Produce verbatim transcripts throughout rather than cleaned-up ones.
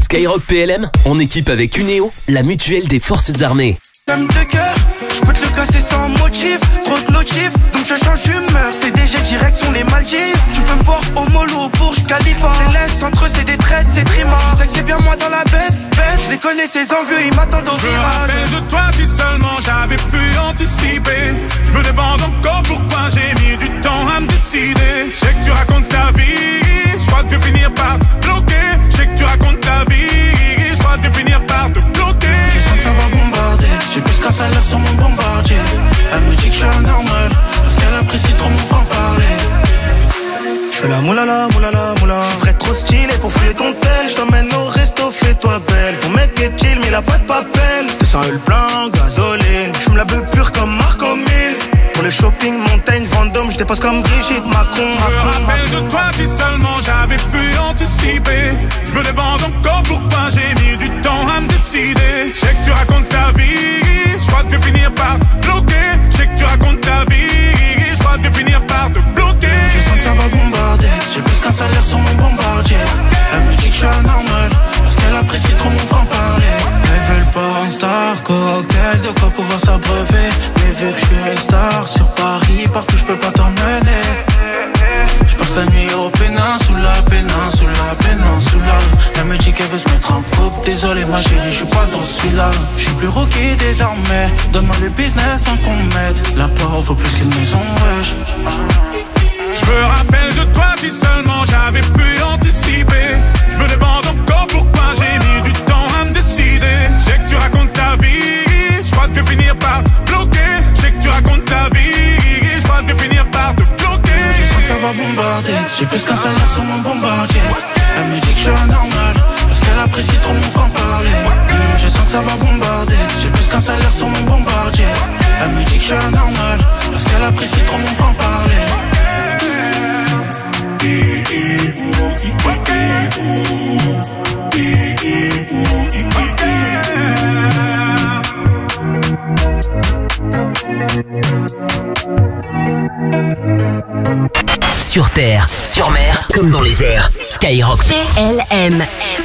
Skyrock P L M, en équipe avec Uneo, la mutuelle des forces armées. L'âme de cœur, je peux te le casser sans motif, trop de notifs, donc je change d'humeur. C'est D G direction les Maldives. Tu peux me voir au mollo, au Burj Khalifa. Je les laisse entre eux, c'est des traites, c'est trima. Je sais que c'est bien moi dans la bête, bête. Je les connais ces envieux, ils m'attendent au virage. Je me virage. rappelle de toi si seulement j'avais pu anticiper. Je me demande encore pourquoi j'ai mis du temps à me décider. Je sais que tu racontes ta vie, je crois que tu vas finir par te bloquer. Je sais que tu racontes ta vie, je crois que tu vas finir par te bloquer. Je sens que ça va bombarder. J'ai plus qu'un salaire sur mon bombardier. Elle me dit que je suis anormal, parce qu'elle apprécie trop mon franc-parler. Je fais la moulala, moulala, moula. Je ferais trop stylé pour fouiller ton tel. Je t'emmène au resto, fais-toi belle. Ton mec est chill, mais il a pas de papel. deux cents le plein, gasoline. Je me la veux pure comme Marco mille. Pour le shopping, montagne, Vendôme, je dépasse comme Brigitte Macron. Je me rappelle de toi si seulement j'avais pu anticiper. Je me demande encore pourquoi j'ai mis du temps à me décider. Je sais que tu racontes ta vie, je crois que tu vas finir par te bloquer. Je sais que tu racontes ta vie, je crois que tu vas finir par te bloquer. Je sens que ça va bombarder. J'ai plus qu'un salaire sur mon bombardier. Elle me dit que je suis anormal, parce qu'elle apprécie trop mon franc-parler. Elle veut le porn star, cocktail, de quoi pouvoir s'abreuver. Mais vu que je suis une star sur Paris, partout je peux pas t'emmener. Je passe la nuit au péninsula, péninsula, péninsula. Elle me dit qu'elle veut se mettre en couple. Désolé ma chérie, je suis pas dans celui-là. Je suis plus rookie désormais. Donne-moi le business tant qu'on m'aide. La porte vaut plus qu'une maison, wesh. Je me rappelle de toi si seulement j'avais pu anticiper. Je me demande encore pourquoi j'ai mis du temps à me décider. Je sais que tu racontes ta vie, je crois que tu vas finir par te bloquer. Je sais que tu racontes ta vie, je crois que tu vas finir par te bloquer. Je sens que ça va bombarder. J'ai plus qu'un salaire sur mon bombardier. Elle me dit que je suis anormal, parce qu'elle apprécie trop mon franc-parler. mmh, Je sens que ça va bombarder. J'ai plus qu'un salaire sur mon bombardier. Elle me dit que je suis anormal, parce qu'elle apprécie trop mon franc-parler. Sur terre, sur mer, comme dans les airs. Skyrock P L M.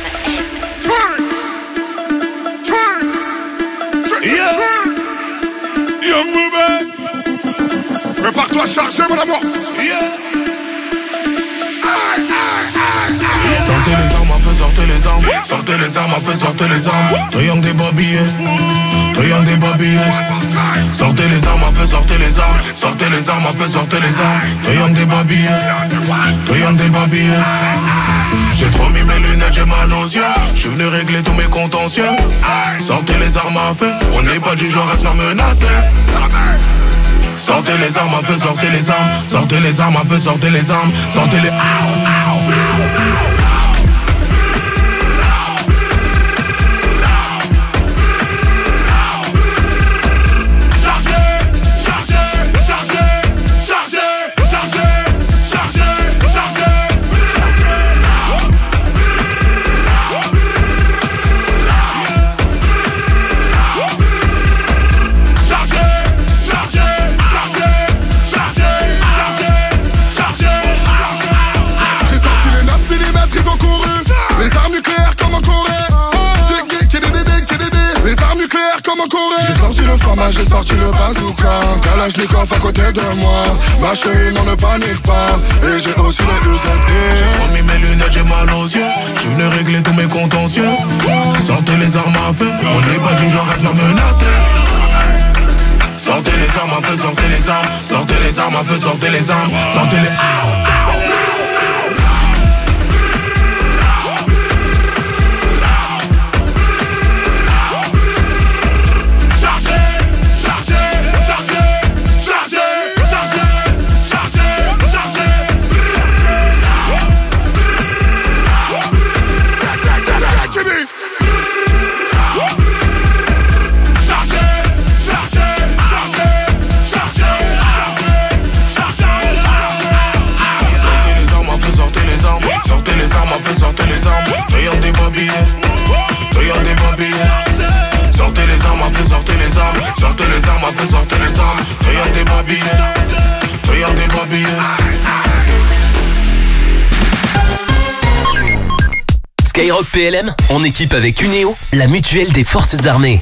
Yeah. Young woman, prépare-toi à charger mon amour. Yeah. Sortez les armes, fais sortez les armes. Sortez les armes, fais sortez les armes. Triangle des babillés, triangle des babillés. Sortez les armes, fais sortez les armes. Sortez les armes, fais sortez les armes. Triangle des babillés, triangle des babillés. J'ai trop mis mes lunettes, j'ai mal aux yeux. J'suis venu régler tous mes contentieux. Sortez les armes à feu, on n'est pas du genre à se faire menacer. Sortez les armes à feu, sortez les armes. Sortez les armes à feu, sortez les armes. Sortez les... J'ai sorti le bazooka, Kalachnikov à côté de moi. Ma chérie, non ne panique pas. Et j'ai aussi le U Z P. J'ai remis mes lunettes, j'ai mal aux yeux. J'suis venu régler tous mes contentieux. Sortez les armes à feu, on n'est pas du genre à se faire menacer. Sortez les armes à feu, sortez les armes. Sortez les armes à feu, sortez les armes. Sortez les... Skyrock P L M, en équipe avec Unéo, la mutuelle des forces armées.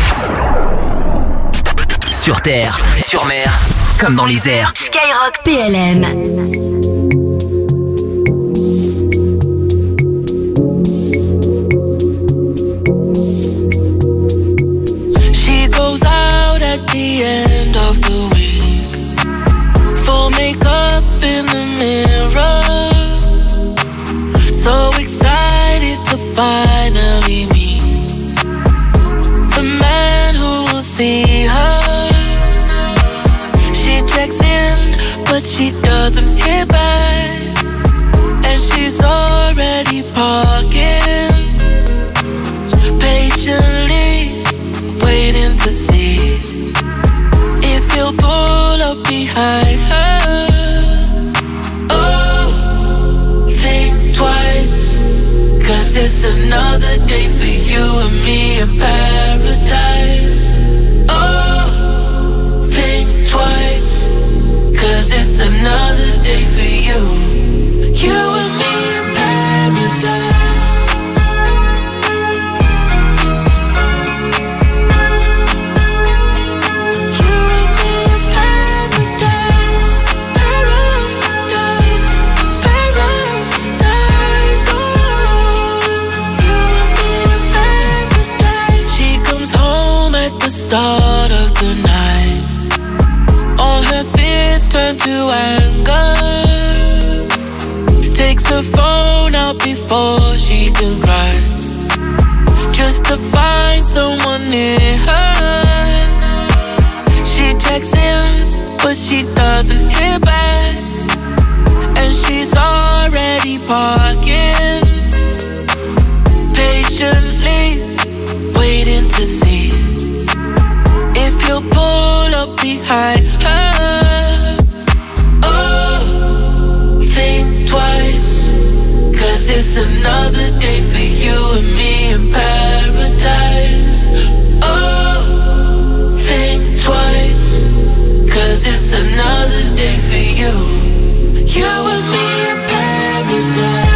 Sur terre, sur mer, comme dans les airs. Skyrock P L M. She goes out at the end of the week, full makeup in the mirror, so excited to finally meet the man who will see her. She checks in, but she doesn't hear back, and she's already parking, patiently waiting to see if he'll pull up behind her. Oh, think twice, cause it's another day for you and me in paradise. Oh, think twice, cause it's another day for you, you and me in paradise. Start of the night, all her fears turn to anger. Takes her phone out before she can cry, just to find someone near her. She checks in, but she doesn't hear back, and she's already parking, patiently waiting to see if he'll pull up behind her. Oh, think twice, cause it's another day for you and me in paradise. Oh, think twice, cause it's another day for you, you and me in paradise.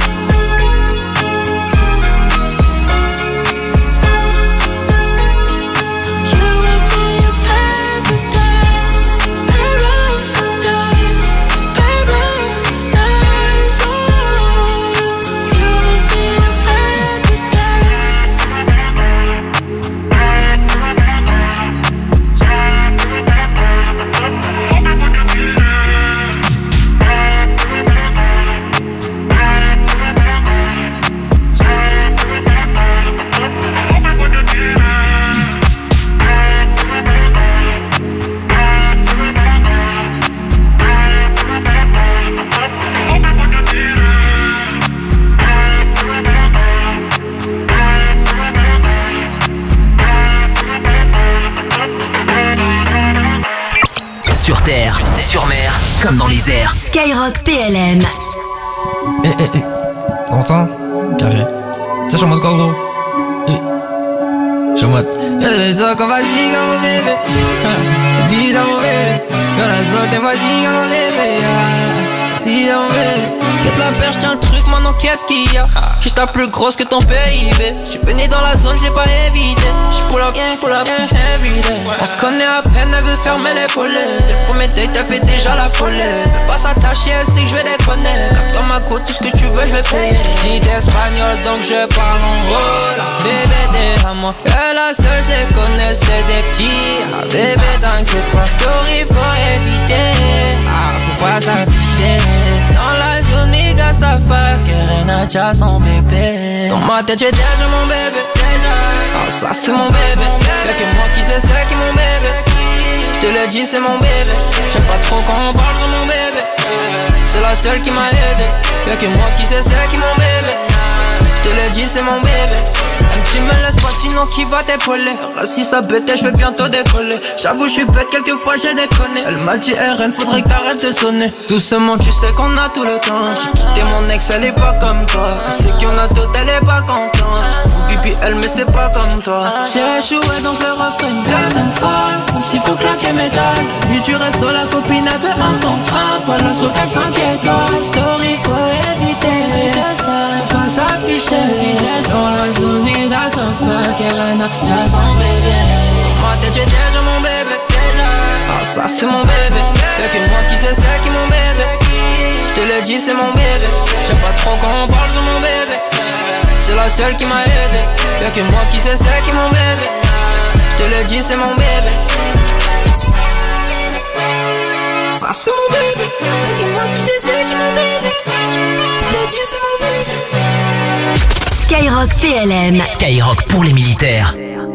Sur terre, sur mer, comme dans les airs. Skyrock P L M. Eh eh eh, t'entends? Carré. Ça, je suis en mode quoi, gros? Eh. Je suis en mode. Eh, les autres, on va zig à mon bébé. Dis à mon bébé. Dans la zone, t'es pas zig à mon bébé. Dis à mon bébé. Quitte la perche, tiens le truc, maintenant qu'est-ce qu'il y a? Je tape plus grosse que ton P I B. J'suis baigné dans la zone, j'l'ai pas évité. J'pull up, pull up, everyday. On se connaît à peine, elle veut fermer les volets. Dès le premier date, elle fait déjà la folie. Fais pas s'attacher, elle sait que j'vais déconner. Comme dans ma côte, tout ce que tu veux, j'vais payer. Dit espagnol, donc je parle en rola. Bébé, t'es à moi. Et la seule, j'les connais, c'est des petits. Ah, bébé, t'inquiète pas. Story, faut éviter. Ah, faut pas s'afficher. Dans la zone, mes gars savent pas que Renacha son bébé. Dans ma tête j'ai déjà mon bébé. Ah ça c'est mon bébé. Y'a que moi qui sais c'est qui mon bébé. J'te l'ai dit c'est mon bébé. J'aime pas trop quand on parle sur mon bébé. C'est la seule qui m'a aidé. Y'a que moi qui sais c'est qui mon bébé. J'te l'ai dit c'est mon bébé. Un petit me laisse pas sinon qui va t'épauler. Si ça bête je vais bientôt décoller. J'avoue je suis bête quelquefois j'ai déconné. Elle m'a dit R N faudrait que t'arrêtes de sonner. Doucement tu sais qu'on a tout le temps. J'ai quitté mon ex elle est pas comme toi. Elle sait qu'il y en a d'autres elle est pas contente. Faut pipi elle mais c'est pas comme toi. J'ai échoué donc le refrain une deuxième fois. Comme s'il faut claquer mes dalles. Lui tu restes la copine avait un contrat. Pas la sauce elle s'inquiète. Story faut éviter. Pas va s'afficher. Sur la zone d'A sauf pas qu'elle en a déjà son bébé. Dans ma tête j'ai déjà mon bébé. Ah ça c'est mon bébé. Y'a que moi qui sais c'est qui mon bébé. J'te l'ai dit c'est mon bébé. J'aime pas trop quand on parle sur mon bébé. C'est la seule qui m'a aidé. Y'a que moi qui sais c'est qui mon bébé. J'te l'ai dit c'est mon bébé. Ça c'est mon bébé. Y'a que moi qui sais c'est qui mon bébé. J'te l'ai dit c'est mon bébé. Skyrock P L M. Skyrock pour les militaires.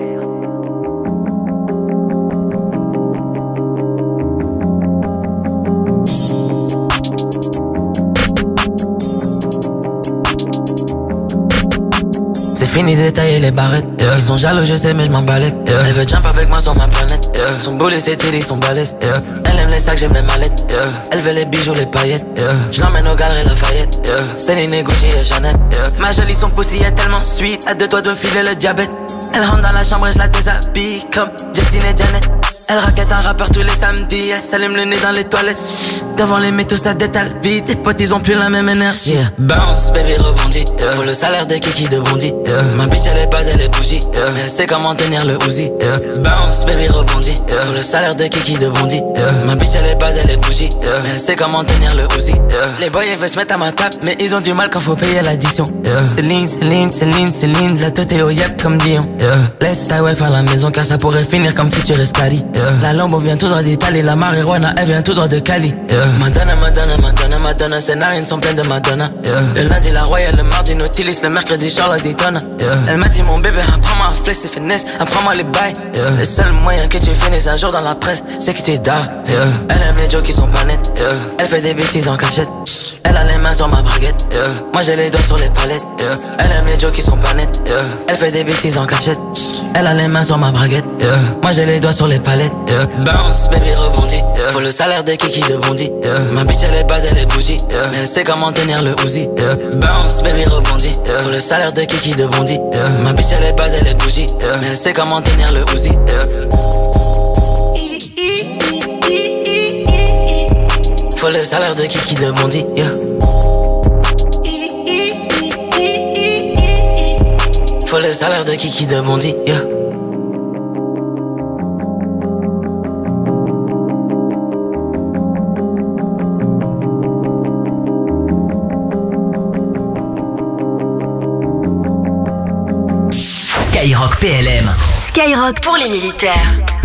C'est fini d'étailler les barrettes, yeah. Ils sont jaloux je sais mais je m'en balèque, yeah. Elle veut jump avec moi sur ma planète, yeah. Son boulet c'est tiré, ils sont balèzes, yeah. Elle aime les sacs, j'aime les mallettes, yeah. Elle veut les bijoux, les paillettes, yeah. Je l'emmène au galeries Lafayette, yeah. Céline, Gucci et Chanel, yeah. Ma jolie son pussy est tellement sweet, à deux doigts de me filer le diabète. Elle rentre dans la chambre et je la déshabille comme Justine et Janet. Elle raquette un rappeur tous les samedis, elle s'allume le nez dans les toilettes. Devant les métaux ça détale vite, les potes ils ont plus la même énergie, yeah. Bounce baby rebondit, yeah. Faut le salaire de Kiki de Bondy, yeah. Ma bitch elle est pas elle est bougie, yeah. Mais elle sait comment tenir le Uzi, yeah. Bounce baby rebondit, yeah. Faut le salaire de Kiki de Bondy, yeah. Ma bitch elle est pas elle est bougie, yeah. Mais elle sait comment tenir le Uzi, yeah. Les boys ils veulent se mettre à ma table, mais ils ont du mal quand faut payer l'addition, yeah. Céline, Céline, Céline, Céline, la tête est au yak comme Dion, yeah. Laisse ta wife à la maison car ça pourrait finir comme futur Escali, yeah. La Lambo vient tout droit d'Italie, la marijuana elle vient tout droit de Cali, yeah. Madonna, Madonna, Madonna, Madonna, ses narines sont pleines de Madonna, yeah. Le lundi la Royale, le mardi Nautilus, le mercredi Charlotte Daytona, yeah. Elle m'a dit mon bébé, apprends-moi à flex et finesse, apprends-moi les bails, yeah. Le seul moyen que tu finisses un jour dans la presse, c'est que tu dors, yeah. Elle aime les jokes qui sont pas nets, yeah. Elle fait des bêtises en cachette, elle a les mains sur ma braguette, yeah. Moi j'ai les doigts sur les palettes, yeah. Elle aime les jokes qui sont pas nets, yeah. Elle fait des bêtises en cachette, elle a les mains sur ma braguette, yeah. Moi j'ai les doigts sur les palettes, yeah. Bounce, baby rebondit, yeah. Faut le salaire de Kiki de Bondy, yeah. Ma bitch elle est pas elle est bougie, yeah. Mais elle sait comment tenir le Uzi, yeah. Bounce, baby rebondit, yeah. Faut le salaire de Kiki de Bondy, yeah. Ma bitch elle est pas elle est bougie, yeah. Mais elle sait comment tenir le Uzi, yeah. Faut le salaire de Kiki de Bondy, yeah. Faut le salaire de Kiki de Bondy, yeah. Skyrock P L M. Skyrock pour les militaires.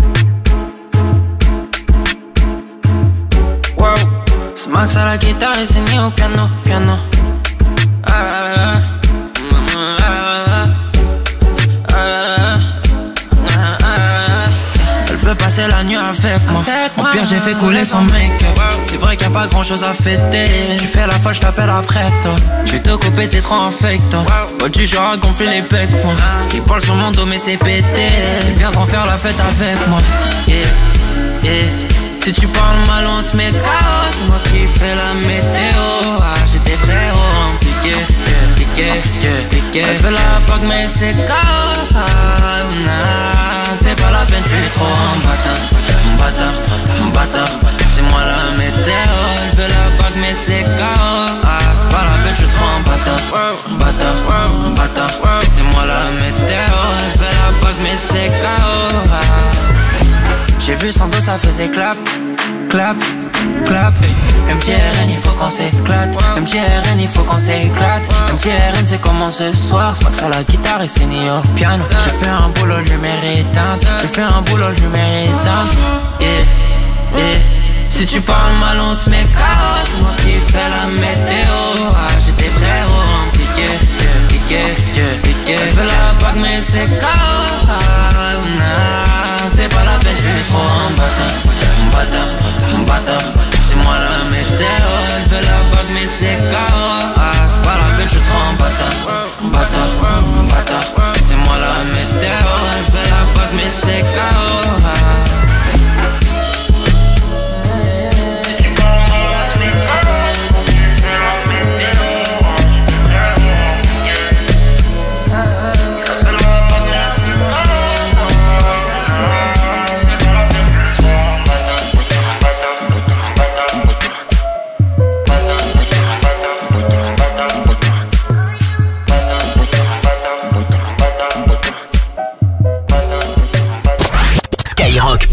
Wow, c'est Max à la guitare et c'est Neo au piano, piano. Ah, ah, ah, ah, ah, ah, ah. Elle veut passer la nuit avec moi. Au pire j'ai fait couler son make-up. C'est vrai qu'il y a pas grand chose à fêter. Tu fais la folle, je t'appelle après toi. Je vais te couper, t'es trop en fake toi. Oh, tu genre à gonfler les pecs moi. Ils parlent sur mon dos mais c'est pété. Ils viendront faire la fête avec moi. Yeah, yeah. Si tu parles mal on te met K O. C'est moi qui fais la météo. Ah j'ai des frérots en piqué, piqué, piqué. Elle veut la bague mais c'est K O. Ah nah, c'est pas la peine, je suis trop en bâtard. Un bâtard, un bâtard. C'est moi la météo. Elle veut la bague mais c'est K O. Ah c'est pas la peine, je suis trop en bâtard. Un bâtard, un bâtard. C'est moi la météo. Elle veut la bague mais c'est K O. Ah. J'ai vu son dos, ça faisait clap, clap, clap. M T R N, il faut qu'on s'éclate. M T R N, il faut qu'on s'éclate. M T R N, c'est comment ce soir. C'est Max à la guitare et c'est Neo au piano. J'ai fait un boulot, lumière éteinte. J'ai fait un boulot, lumière éteinte. Yeah, yeah. Si tu parles mal, on te met K O. C'est moi qui fais la météo. Ah, j'ai des frérots en piqué, piqué, piqué. Elle veut la bague, mais c'est K O. Ah, nah, c'est pas la peine, je suis trop en bâtard. Un bâtard, un bâtard. C'est moi la météo. Elle veut la bague, mais c'est K O. Ah, c'est pas la peine, je suis trop en bâtard. Un bâtard, un bâtard. C'est moi la météo. Elle veut la bague, mais c'est K O. Ah.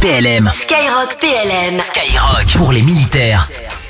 P L M. Skyrock P L M. Skyrock pour les militaires.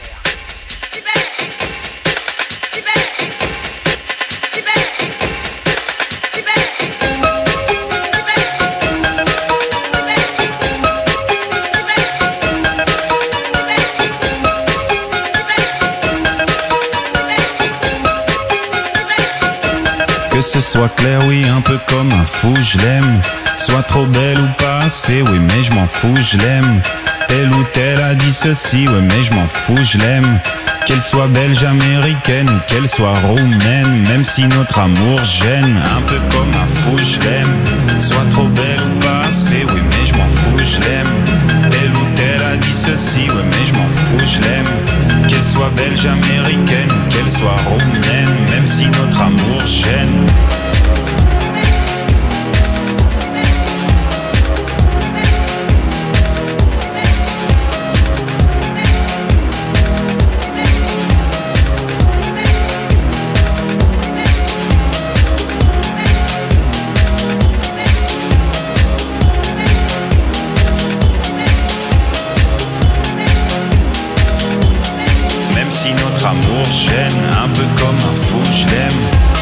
Que ce soit clair, oui, un peu comme un fou, je l'aime. Soit trop belle ou pas assez, oui, mais je m'en fous, je l'aime. Telle ou telle a dit ceci, ouais, mais je m'en fous, je l'aime. Qu'elle soit belge, américaine ou qu'elle soit roumaine, même si notre amour gêne, un peu comme un fou, je l'aime. Soit trop belle ou pas assez, oui, mais je m'en fous, je l'aime. Telle ou telle a dit ceci, ouais, mais je m'en fous, je l'aime. Qu'elle soit belge, américaine ou qu'elle soit roumaine, même si notre amour gêne. Amour gêne, un peu comme un fou, je l'aime.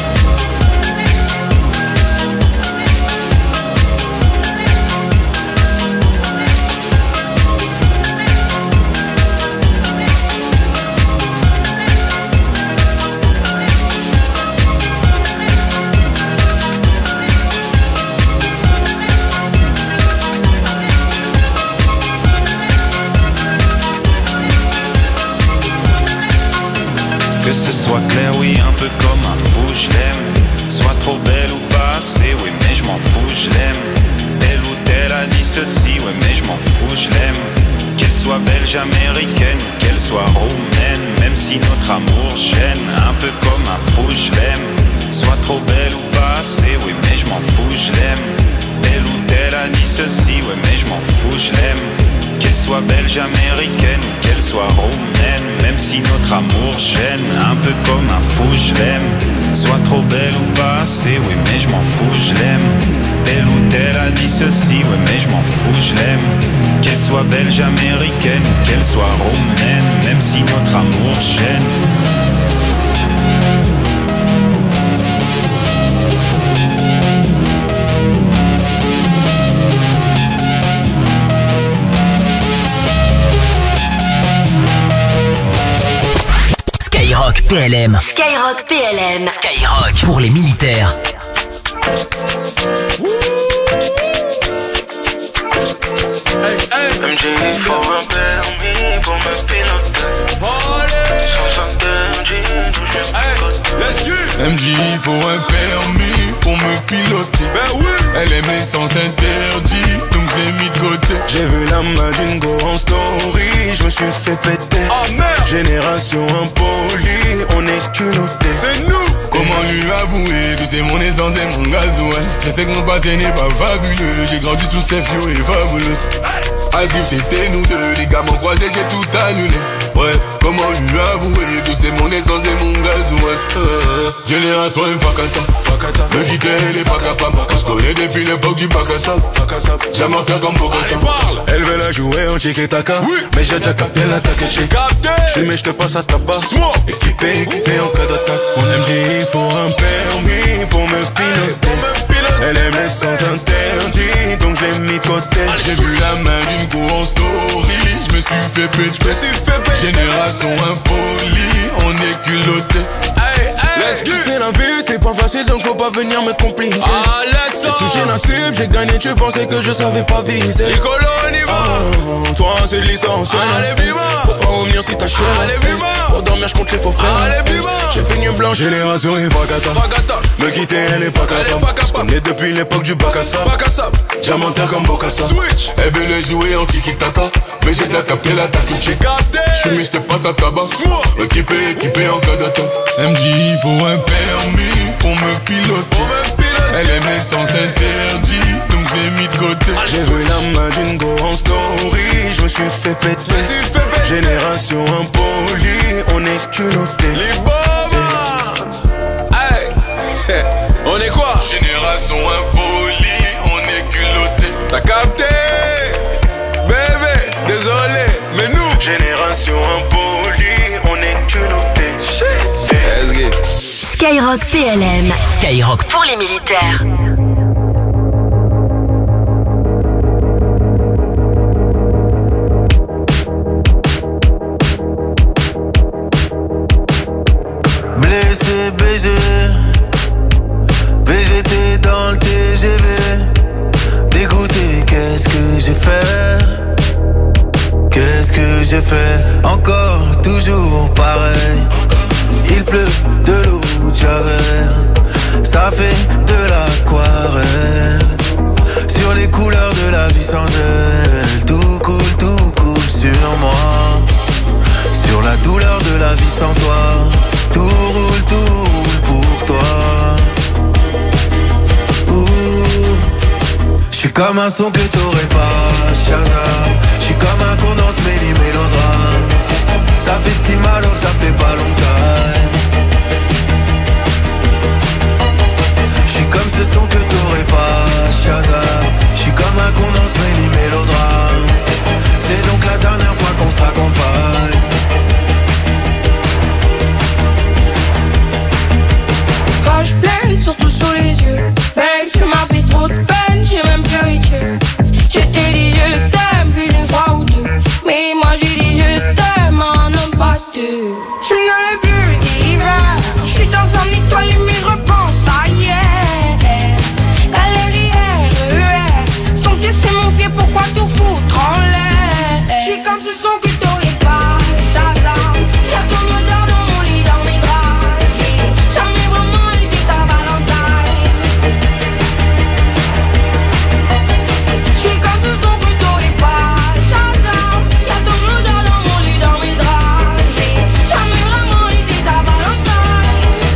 Que ce soit clair, oui, un peu comme un fou, je l'aime. Soit trop belle ou pas assez, oui, mais je m'en fous, je l'aime. Telle ou telle a dit ceci, ouais, mais je m'en fous, je l'aime. Qu'elle soit belge, américaine ou qu'elle soit roumaine, même si notre amour gêne, un peu comme un fou, je l'aime. Soit trop belle ou pas assez, oui, mais je m'en fous, je l'aime. Telle ou telle a dit ceci, ouais, mais je m'en fous, je l'aime. Qu'elle soit belge, américaine ou qu'elle soit roumaine, même si notre amour gêne, un peu comme un fou, je l'aime. Soit trop belle ou pas assez, oui, mais je m'en fous, je l'aime. Telle ou telle a dit ceci, ouais, mais je m'en fous, je l'aime. Qu'elle soit belge, américaine ou qu'elle soit roumaine, même si notre amour gêne. Skyrock P L M. Skyrock P L M. Skyrock pour les militaires. Hey, hey. M J, il faut un permis pour me piloter. Sans interdit, d'où je me M J, il faut un permis pour me piloter. Ben oui. Elle aime les sens interdits, donc j'ai mis de côté. J'ai vu la main d'une go en story, je me suis fait péter. Oh merde. Génération impolie, on est culotté. C'est nous. Comment lui avouer que c'est mon essence et mon gasoil? Je sais que mon passé n'est pas fabuleux, j'ai grandi sous ces fio et fabuleuse. Asgrif c'était nous deux, les gars m'ont croisé, j'ai tout annulé. Bref, comment lui avouer que c'est mon essence et mon gasoil? euh, Génération Fakata, Fakata. Me quitter elle est pas capable, on se connaît depuis l'époque du Bakassab. Jamais en comme Bokassa. Elle veut la jouer en tiki-taka, oui. Mais j'ai déjà capté l'attaque. J'ai capté. J'suis mais j'te passe à tabac. Équipé, équipé en cas d'attaque. Mon M J, il faut un permis pour me piloter. Elle aime les sens interdits, donc je l'ai mis de côté. J'ai vu la main d'une go en story, je me suis fait péter. Génération impolie, on est culotté. C'est la vie, c'est pas facile donc faut pas venir me compliquer. Ah, laisse ça. J'ai touché la cible, j'ai gagné, tu pensais que je savais pas viser. Nicolo, on y va. Oh, toi c'est licence. Allez, bima. Faut pas revenir si t'as chaîne. Allez, bima. Pour dormir, je compte les faux frères. Allez, bima. J'ai fait nuit blanche. Génération et Fakata. Fakata. Me quitter, elle est pas capable. Je connais depuis l'époque du Bakassab. Bakassab. Diamantaire comme Bokassa. Switch. Elle veut le jouer en tiki-taka, mais j'ai déjà capté l'attaque. J'ai capté. J'suis mis, j'te passe à tabac. Équipé, équipé en cas d'attaque. M J, il faut un permis pour me piloter. Elle aime les sens interdits, donc j'ai mis de côté. J'ai vu la main d'une go en story, je me suis fait péter. Génération impolie, on est culotté. Les bombes. Hey. On est quoi? Génération impolie, on est culotté. T'as capté? Attention impoli, on est culotté. Let's go. Skyrock P L M. Skyrock pour les militaires. Blessé, B G, V G T dans le T G V. Dégoûté, qu'est-ce que j'ai fait? Qu'est-ce que j'ai fait? Encore, toujours pareil. Il pleut de l'eau de Javel, ça fait de l'aquarelle. Sur les couleurs de la vie sans elle, tout coule, tout coule sur moi. Sur la douleur de la vie sans toi, tout roule, tout roule pour toi. J'suis comme un son que t'aurais pas, Shazam. J'suis comme un condense méli mélodrame. Ça fait si mal alors que ça fait pas longtemps. J'suis comme ce son que t'aurais pas, Shazam. J'suis comme un condense méli mélodrame. C'est donc la dernière fois qu'on se raccompagne. Rage pleine, surtout sur les yeux. Babe, tu m'as fait trop de peine, j'ai même pleuré que je t'ai dit je t'aime plus d'une fois ou deux. Mais moi j'ai dit je t'aime, un homme pas deux. Je ne l'ai plus d'hiver, je suis dans un étoile mais je repense à hier. Galerie R E R, c'est ton pied c'est mon pied, pourquoi tout foutre en l'air? Je suis comme ce son que t'aurais pas, Shazam. Y'a ton odeur dans mon lit, dans mes draps. J'ai jamais vraiment été ta Valentine. Je suis comme ce son que t'aurais pas, Shazam. Y'a ton odeur dans mon lit, dans mes draps. J'ai jamais vraiment été ta Valentine.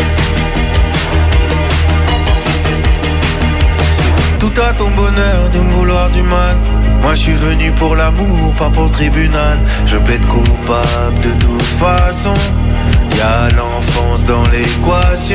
C'est tout à ton bonheur de me vouloir du mal. Moi je suis venu pour l'amour, pas pour le tribunal. Je plaide coupable de toute façon. Y'a l'enfance dans l'équation.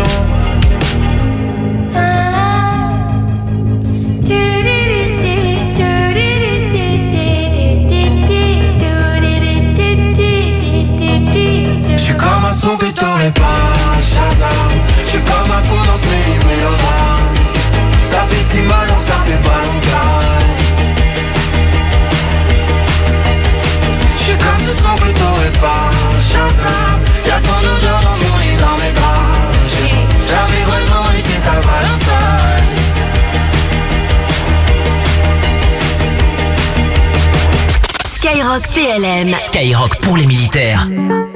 J'suis comme un son que t'aurais pas, Shazam. J'suis comme un coup dans ce mélodrame. Ça fait si mal donc ça fait pas longtemps. J'suis comme ce son que t'aurais pas, Shazam. Y'a ton odeur dans mon lit, dans mes draps. J'ai jamais vraiment été ta Valentine. Skyrock P L M. Skyrock pour les militaires.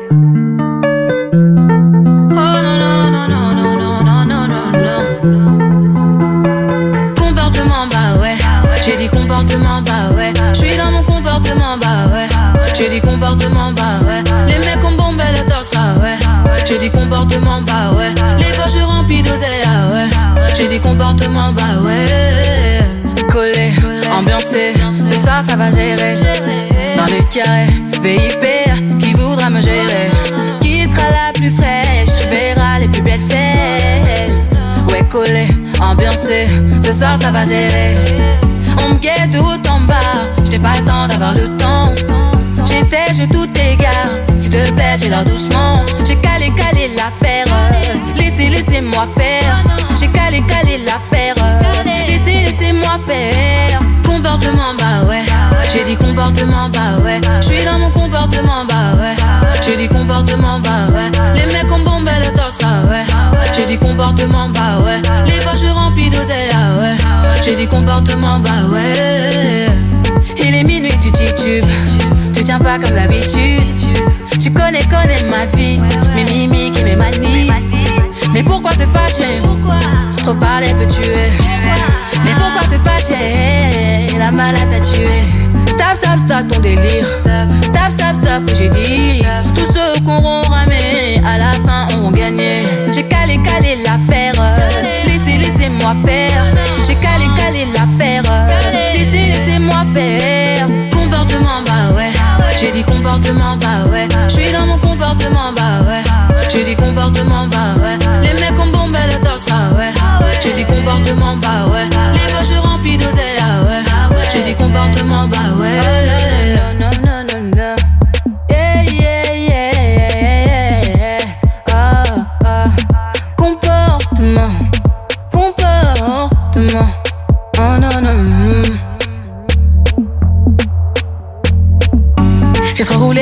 J'ai dit comportement, bah ouais. J'suis dans mon comportement, bah ouais. J'ai dit comportement, bah ouais. Les mecs ont bombé le torse, ah ouais. J'ai dit comportement, bah ouais. Les poches remplies d'oseille, ah ouais. J'ai dit comportement, bah ouais. Collé, ambiancé, ce soir ça va gérer. Dans le carré, V I P, qui voudra me gérer? Qui sera la plus fraîche? Tu verras les plus belles fesses. Ouais, collé, ambiancé, ce soir ça va gérer. On me guette tout en bas, j'n'ai pas le temps d'avoir le temps. J'étais, je tout égare, s'il te plaît, j'ai l'air doucement. J'ai calé, calé l'affaire, laissez, laissez-moi faire. J'ai calé, calé l'affaire, laissez, laissez-moi faire. Comportement, bah ouais. J'ai dit comportement, bah ouais. J'suis dans mon comportement, bah ouais. J'ai dit comportement, bah ouais. Les mecs ont bombé le torse, ah ouais. J'ai dit comportement, bah ouais. Les poches remplies d'oseille, ah ouais. J'ai dit comportement, bah ouais. Il est minuit, tu titubes. Tu tiens pas comme d'habitude. Tu connais, connais ma vie. Mes mimiques et mes manies. Mais pourquoi te fâcher? Trop parler peut tuer. Mais pourquoi te fâcher? La malade t'a tué. Stop, stop, stop ton délire. Stop, stop, stop, j'ai dit. Tous ceux qu'on auront ramé, à la fin auront gagné. J'ai calé, calé l'affaire. Laissez, laissez-moi faire. J'ai calé, calé l'affaire. Laissez, laissez-moi faire. Comportement, bah ouais. J'ai dit comportement, bah ouais. J'suis dans mon comportement, bah ouais. J'ai dit comportement, bah ouais. Les mecs ont bombé le torse, ah ouais. J'ai dit comportement, bah ouais. Les poches remplies d'oseille, ah ouais. J'ai dit comportement, bah ouais. Non, non, non, non. Yeah.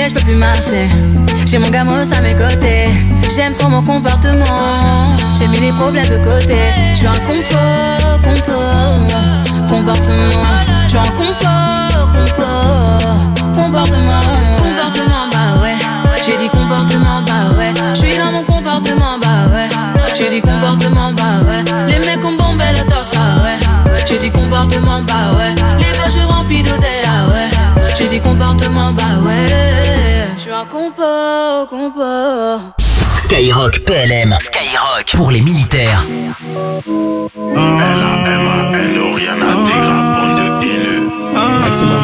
je peux plus marcher. J'ai mon gamos à mes côtés. J'aime trop mon comportement. J'ai mis les problèmes de côté. Je suis un compo, compo, comportement. Je suis un compo, compo, comportement. Comportement, bah ouais. J'ai dit comportement, bah ouais. Je suis dans mon comportement, bah ouais. J'ai dit comportement, bah ouais. Les mecs ont bombé le torse, ah ouais. J'ai dit comportement, bah ouais. Les poches remplies d'oseille, ah ouais. J'ai dit comportement, bah ouais. Je suis un compo, compo. Skyrock P L M. Skyrock pour les militaires. Elle a, elle n'a rien à dire, la bande de haineux. Maximum.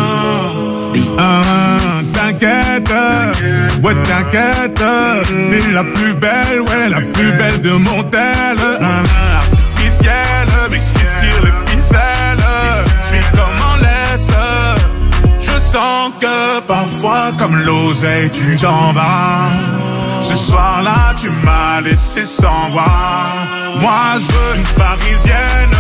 Ah, t'inquiète, ouais t'inquiète, t'es la plus belle, ouais la plus belle de mon tel. Ah, artificielle, mais si tire les ficelles, je suis comme en laisse. Je sens que parfois comme l'oseille tu t'en vas. Ce soir-là tu m'as laissé sans voix. Moi je veux une parisienne,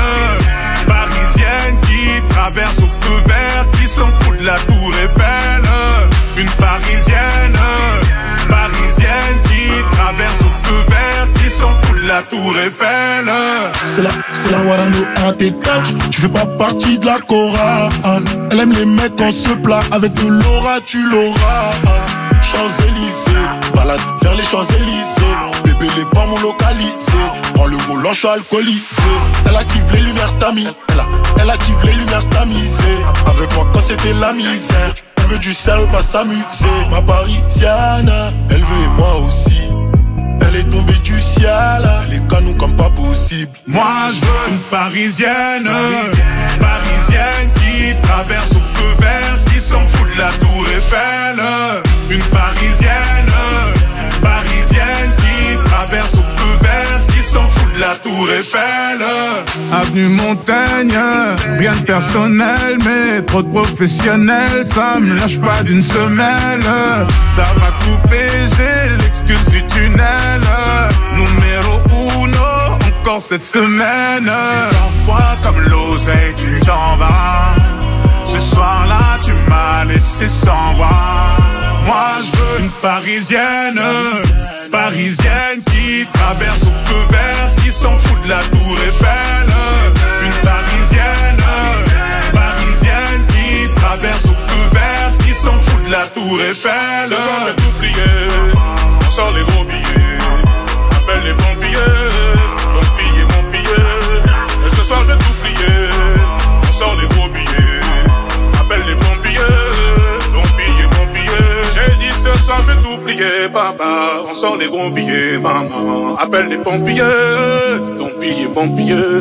parisienne qui traverse au feu vert, qui s'en fout de la tour Eiffel. Une parisienne, parisienne qui traverse au feu vert, qui s'en fout de la tour Eiffel. C'est la, c'est la Warano à tes touch. Tu fais pas partie de la chorale. Elle aime les mecs en se plat. Avec de l'aura tu l'auras. Champs-Élysées, balade vers les Champs-Élysées. Bébé les pas mon localisé. Prends le volant, je suis alcoolisé. Elle active les lumières tamis. Elle, a, elle active les lumières tamisées. Avec moi quand c'était la misère. Elle veut du sérieux, pas s'amuser. Ma parisienne, elle veut moi aussi. Elle est tombée du ciel, elle est canon comme pas possible. Moi je veux une parisienne, parisienne, parisienne qui traverse au feu vert, qui s'en fout de la tour Eiffel. Une parisienne, parisienne qui traverse au feu vert, qui s'en fout de la tour Eiffel. Avenue Montaigne, rien de personnel, mais trop de professionnels, ça me lâche pas d'une semelle. Ça va couper, j'ai l'excuse du tunnel. Numéro uno, encore cette semaine. Parfois comme l'oseille tu t'en vas. Ce soir-là tu m'as laissé sans voix. Moi je veux une parisienne, parisienne qui traverse au feu vert, qui s'en fout de la tour Eiffel. Une parisienne, parisienne qui traverse au feu vert, qui s'en fout de la tour Eiffel. Ce soir je vais t'oublier, on sort les gros billets. Appelle les pompiers, ton billet, mon billet. Et ce soir je vais t'oublier, on sort les gros billets. Appelle les pompiers, ton billet, mon billet. J'ai dit ce soir je vais t'oublier, papa. On sort les gros billets, maman. Appelle les pompiers, ton billet, mon billet.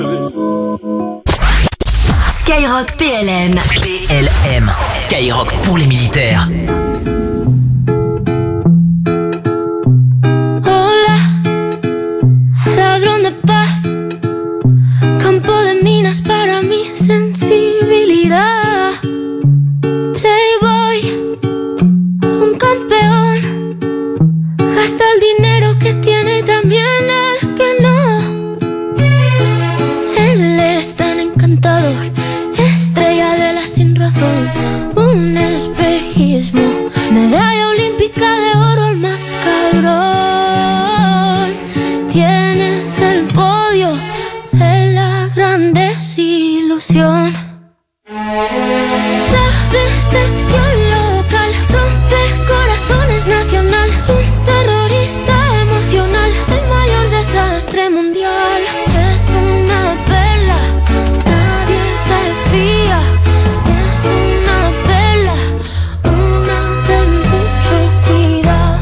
Skyrock P L M. P L M. Skyrock pour les militaires. Hola, ladrón de paz, campo de minas para mi sensibilidad. Playboy, un campeón, gasta el dinero que tiene y también el que no. Él es tan encantador, estrella de la sin razón, un espejismo, medalla olímpica de oro, el más cabrón. Tienes el podio de la gran desilusión. La decepción local rompe corazones nacional, un terrorista emocional, el mayor desastre mundial. Es una perla, nadie se fía. Es una perla, una de mucho cuidado.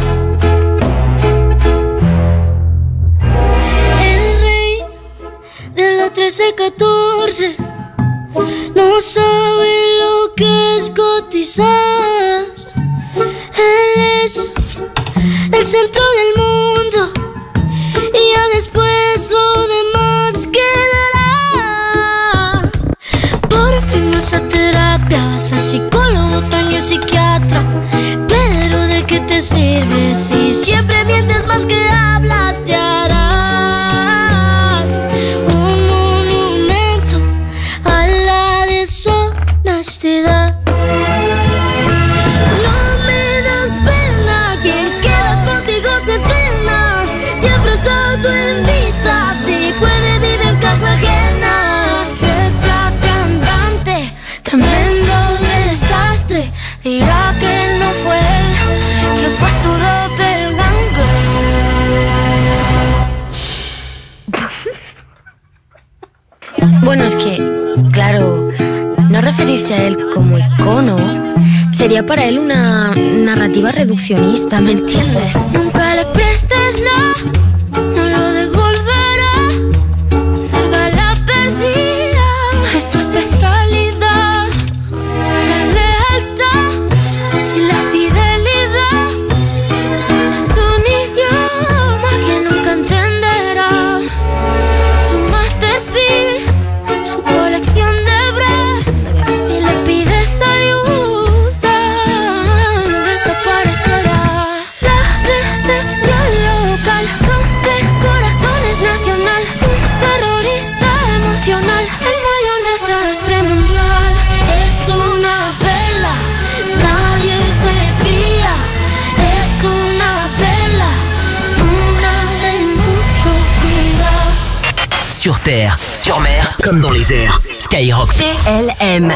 El rey de la trece catorce no sabe lo que es cotizar. Él es el centro del mundo y ya después lo demás quedará. Por fin vas a terapia, vas al psicólogo, también psiquiatra. Pero ¿de qué te sirve si siempre mientes más que hablas? Te harán un monumento a la deshonestidad. No me das pena. Bueno, es que, claro, no referirse a él como icono sería para él una narrativa reduccionista, ¿me entiendes? Nunca le prestes la, no lo devolverá. Salva la perdida, es su especialidad. La lealtad y la fidelidad es un idioma que nunca entenderá. Su masterpiece, su colección de breves. Si le pides ayuda, desaparecerá. La decepción local rompe corazones nacional. Un terrorista emocional, el mayor desastre mundial. Es una perla, nadie se fía. Es una perla, una de mucho cuidado. Sur terre, sur mer, comme dans les airs. Skyrock. P L M.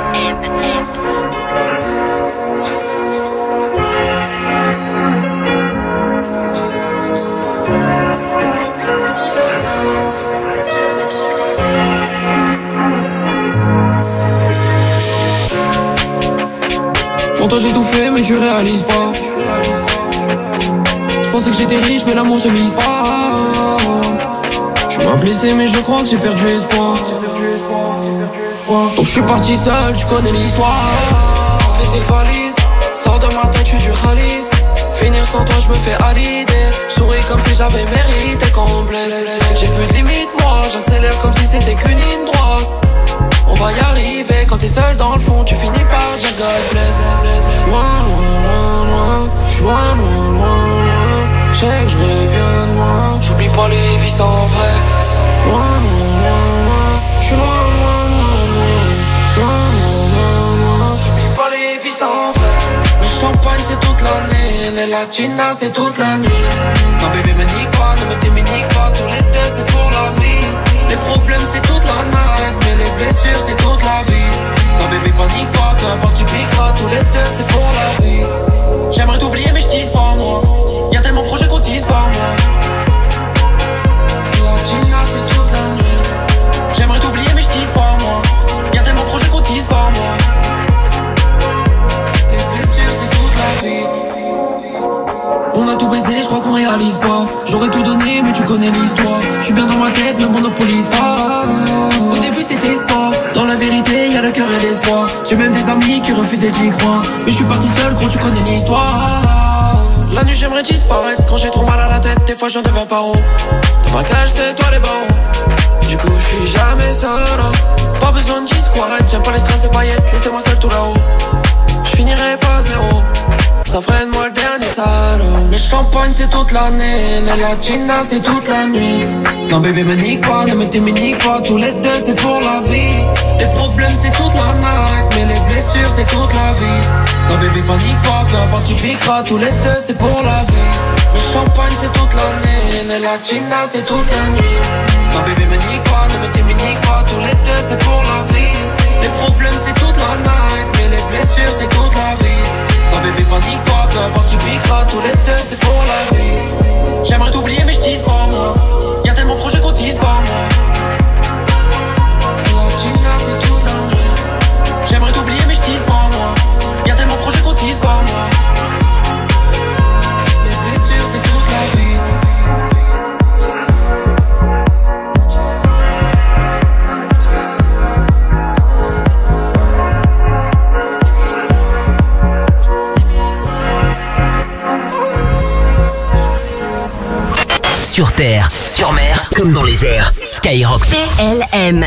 Pour toi j'ai tout fait mais tu réalises pas. Je pensais que j'étais riche mais l'amour se mise pas. Tu m'as blessé mais je crois que j'ai perdu espoir. Donc je suis parti seul, tu connais l'histoire. Fais tes valises, sors de ma tête, je suis du Khalis. Finir sans toi je me fais à l'idée. Je souris comme si j'avais mérité qu'on me blesse. J'ai plus de limite moi, j'accélère comme si c'était qu'une ligne droite. On va y arriver, quand t'es seul dans le fond, tu finis par dire God bless. Loin, loin, loin, loin, j'suis loin, loin, loin, loin. J'sais que j'reviens de loin, j'oublie pas les vies sans vrai. Loin, loin, loin, loin, j'suis loin, loin, loin, loin. Loin, loin, loin, loin, j'oublie pas les vies sans vrai. Le champagne c'est toute l'année, les latinas c'est toute la nuit. Non bébé me nique pas, ne me t'éminique pas, tous les deux c'est pour la vie. Les problèmes c'est toute la night, mais les blessures c'est toute la vie. Non bébé panique pas, peu importe tu piqueras, tous les deux c'est pour la vie. J'aimerais t'oublier mais j'tise pas moi, y'a tellement de projets qu'on tise pas moi. Latina c'est toute la nuit. J'aimerais t'oublier mais j'tise pas moi, y'a tellement de projets qu'on tise pas moi. Les blessures c'est toute la vie. On a tout baisé, je crois qu'on réalise pas. J'aurais tout donné, mais tu connais l'histoire. Je suis bien dans ma tête, ne monopolise pas. Au début c'était sport, dans la vérité y'a le cœur et l'espoir. J'ai même des amis qui refusaient d'y croire. Mais je suis parti seul, gros tu connais l'histoire. La nuit j'aimerais disparaître, quand j'ai trop mal à la tête. Des fois j'en deviens paro. Dans ma cage c'est toi les barreaux. Du coup je suis jamais seul. Pas besoin de discours, j'aime pas les stress et paillettes. Laissez-moi seul tout là-haut. Je finirai pas zéro. Ça freine moi le dernier salaud. Le champagne c'est toute l'année, les latinas c'est toute la nuit. Non bébé me nique pas, ne me t'éminique pas, tous les deux c'est pour la vie. Les problèmes c'est toute la night, mais les blessures c'est toute la vie. Non bébé panique pas, peu importe tu piqueras, tous les deux c'est pour la vie. Le champagne c'est toute l'année, les latinas c'est toute la nuit. Non bébé me nique pas, ne me t'éminique pas, tous les deux c'est pour la vie. Les problèmes c'est toute la night, mais les blessures c'est toute la vie. Non bébé panique pas, peu importe tu piqueras, tous les deux c'est pour la vie. J'aimerais t'oublier mais j'tise pas moi, y'a tellement de projets qu'on tise pas moi. Latina c'est toute la nuit. J'aimerais t'oublier mais j'tise pas moi, y'a tellement de projets qu'on tise pas moi. Les blessures c'est toute la vie. Sur terre, sur mer, comme dans les airs. Skyrock. P L M.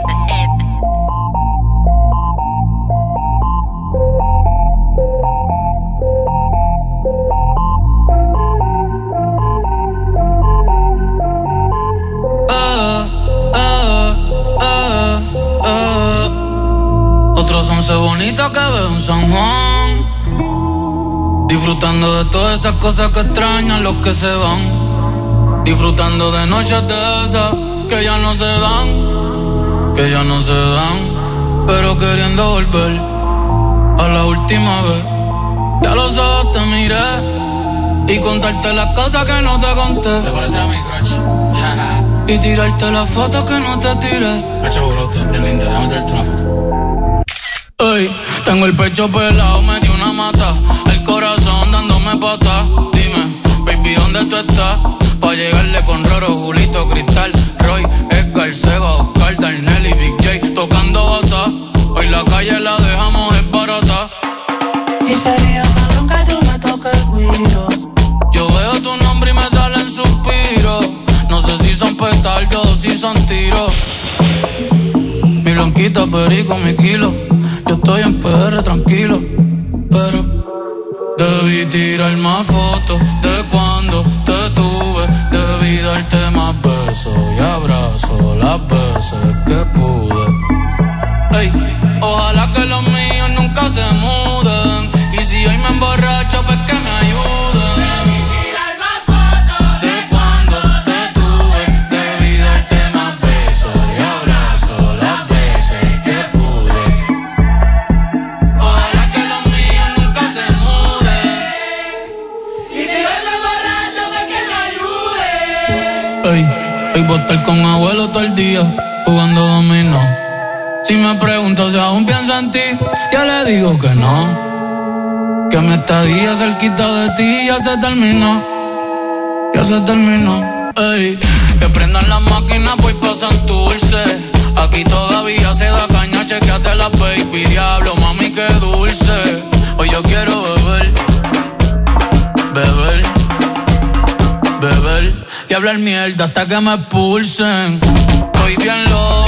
Ah, ah, ah, ah. Otros once bonitos que veo en San Juan, disfrutando de todas esas cosas que extrañan los que se van. Disfrutando de noches de esas que ya no se dan, que ya no se dan, pero queriendo volver a la última vez. Ya los ojos te miré y contarte las cosas que no te conté. ¿Te parece a mi crush? y tirarte la foto que no te tiré. Hacho, bro, estás bien linda, déjame tirarte una foto. Ey, tengo el pecho pelado, me dio una mata, el corazón dándome pata. Dime, baby, ¿dónde tú estás? Pa' llegarle con Roro, Julito, Cristal, Roy, Edgar, Seba, Oscar, Darnell y Big J tocando bata. Hoy la calle la dejamos es barata. Y sería cabrón que tú me toques el guiro. Yo veo tu nombre y me salen suspiros. No sé si son petardos o si son tiros. Mi blanquita, perico, mi kilo. Yo estoy en P R tranquilo, pero debí tirar más fotos de cuando te tuve. Debí darte más besos y abrazos las veces que pude. Ey, ojalá que los míos nunca se muden. Y si hoy me emborracho, pues que me ayuden. Debí tirar más fotos de cuando te tuve. Debí darte más besos y abrazos las veces que pude. Ojalá que los míos nunca se muden. Y si hoy me emborracho, pues que me ayuden. Ey, hoy voy a estar con abuelo todo el día jugando dominó. Si me pregunto si aún pienso en ti, ya le digo que no. Que mi estadía cerquita de ti ya se terminó. Ya se terminó. Ey, que prendan las máquinas, pues pasan dulce. Aquí todavía se da caña, chequeate la baby. Diablo, mami, qué dulce. Hoy yo quiero beber, beber, beber y hablar mierda hasta que me expulsen. Estoy bien loco.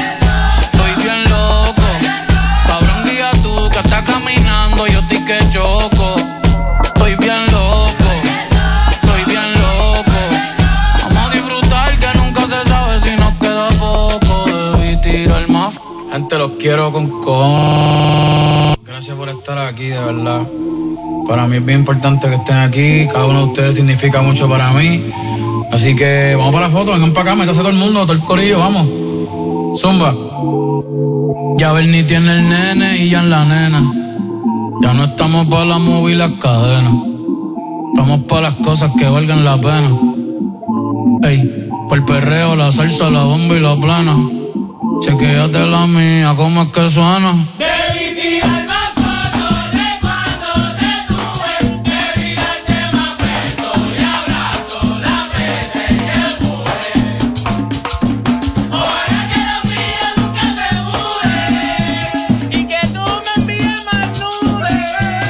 Que está caminando, yo estoy que choco. Estoy bien loco, estoy bien loco. Vamos a disfrutar que nunca se sabe si nos queda poco. Debí tirar más. Gente, los quiero con con. Gracias por estar aquí, de verdad. Para mí es bien importante que estén aquí. Cada uno de ustedes significa mucho para mí. Así que vamos para la foto, vengan para acá, métase todo el mundo, todo el corillo, vamos. Zumba. Ya Bernie tiene el nene y ya en la nena. Ya no estamos para la movie y las cadenas. Estamos para las cosas que valgan la pena. Ey, por el perreo, la salsa, la bomba y la plana. Chequéate la mía, cómo es que suena. Debí tirar más fotos de cuando te tuve. Debí darte más besos y abrazos las veces que pude. Ojalá que los míos nunca se muden y que tú me envíes más nudes.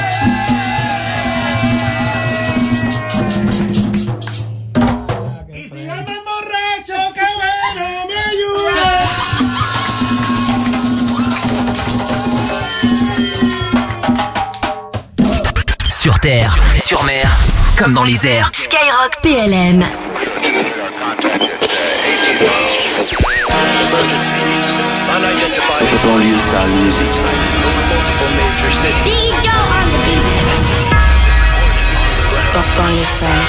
Y si yo me emborracho, que bueno me ayude. Sur terre, sur mer, comme dans les airs. Skyrock P L M. Banlieue sale musique. Big Joe on the beat. Banlieue sale.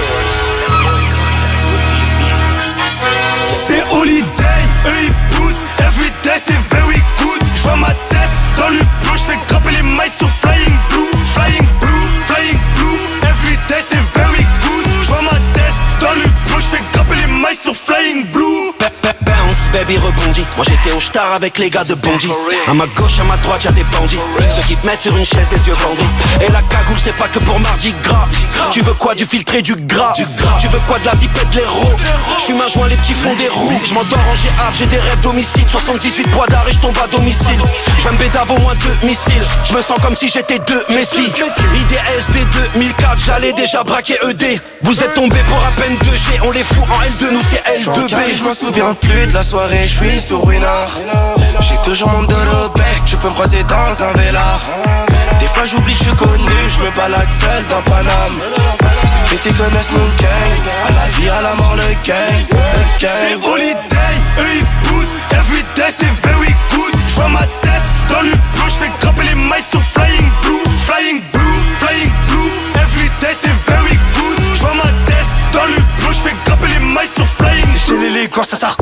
C'est holiday, eux ils boutent. Everyday c'est very good. J'vois ma tête dans le bleu. J'fais grimper les mailles sur flying blue. Flying blue, flying blue. Everyday c'est very good. J'vois ma tête dans le bleu. J'fais grimper les mailles sur flying blue. Bounce, baby rebondit. Moi j'étais au star avec les gars de Bondy. À ma gauche, à ma droite, y'a des bandits. Ceux qui te mettent sur une chaise, les yeux bandits. Et la cagoule, c'est pas que pour Mardi Gras. Tu veux quoi, du filtré, du gras. Tu veux quoi, de la zipette, de l'héros. J'fume un joint, les petits fonds des roues. J'm'endors en G A, j'ai des rêves d'homicide. soixante-dix-huit poids d'arrêt, et j'tombe à domicile. J'vais me bédave au moins deux missiles. J'me sens comme si j'étais deux Messi. I D S D deux mille quatre, j'allais déjà braquer E D. Vous êtes tombés pour à peine deux G. On les fout en L deux, nous c'est L deux B. J'm'en souviens plus de la soirée, j'suis sur Winard. J'ai toujours mon dos au bec, tu peux me croiser dans un vélard. Des fois j'oublie que je suis connu, j'me balade seul dans Paname. C'est que tu connaisses mon gang, à la vie, à la mort, le gang, le gang. C'est holiday, eux ils boutent. Everyday c'est very good. J'vois ma tête dans le bleu. J'fais grimper les mailles sur flying blue. Flying blue, flying blue. Everyday c'est very good. J'vois ma tête dans le bleu. J'fais grimper les mailles sur flying blue. J'ai l'élégance à Sarkozy,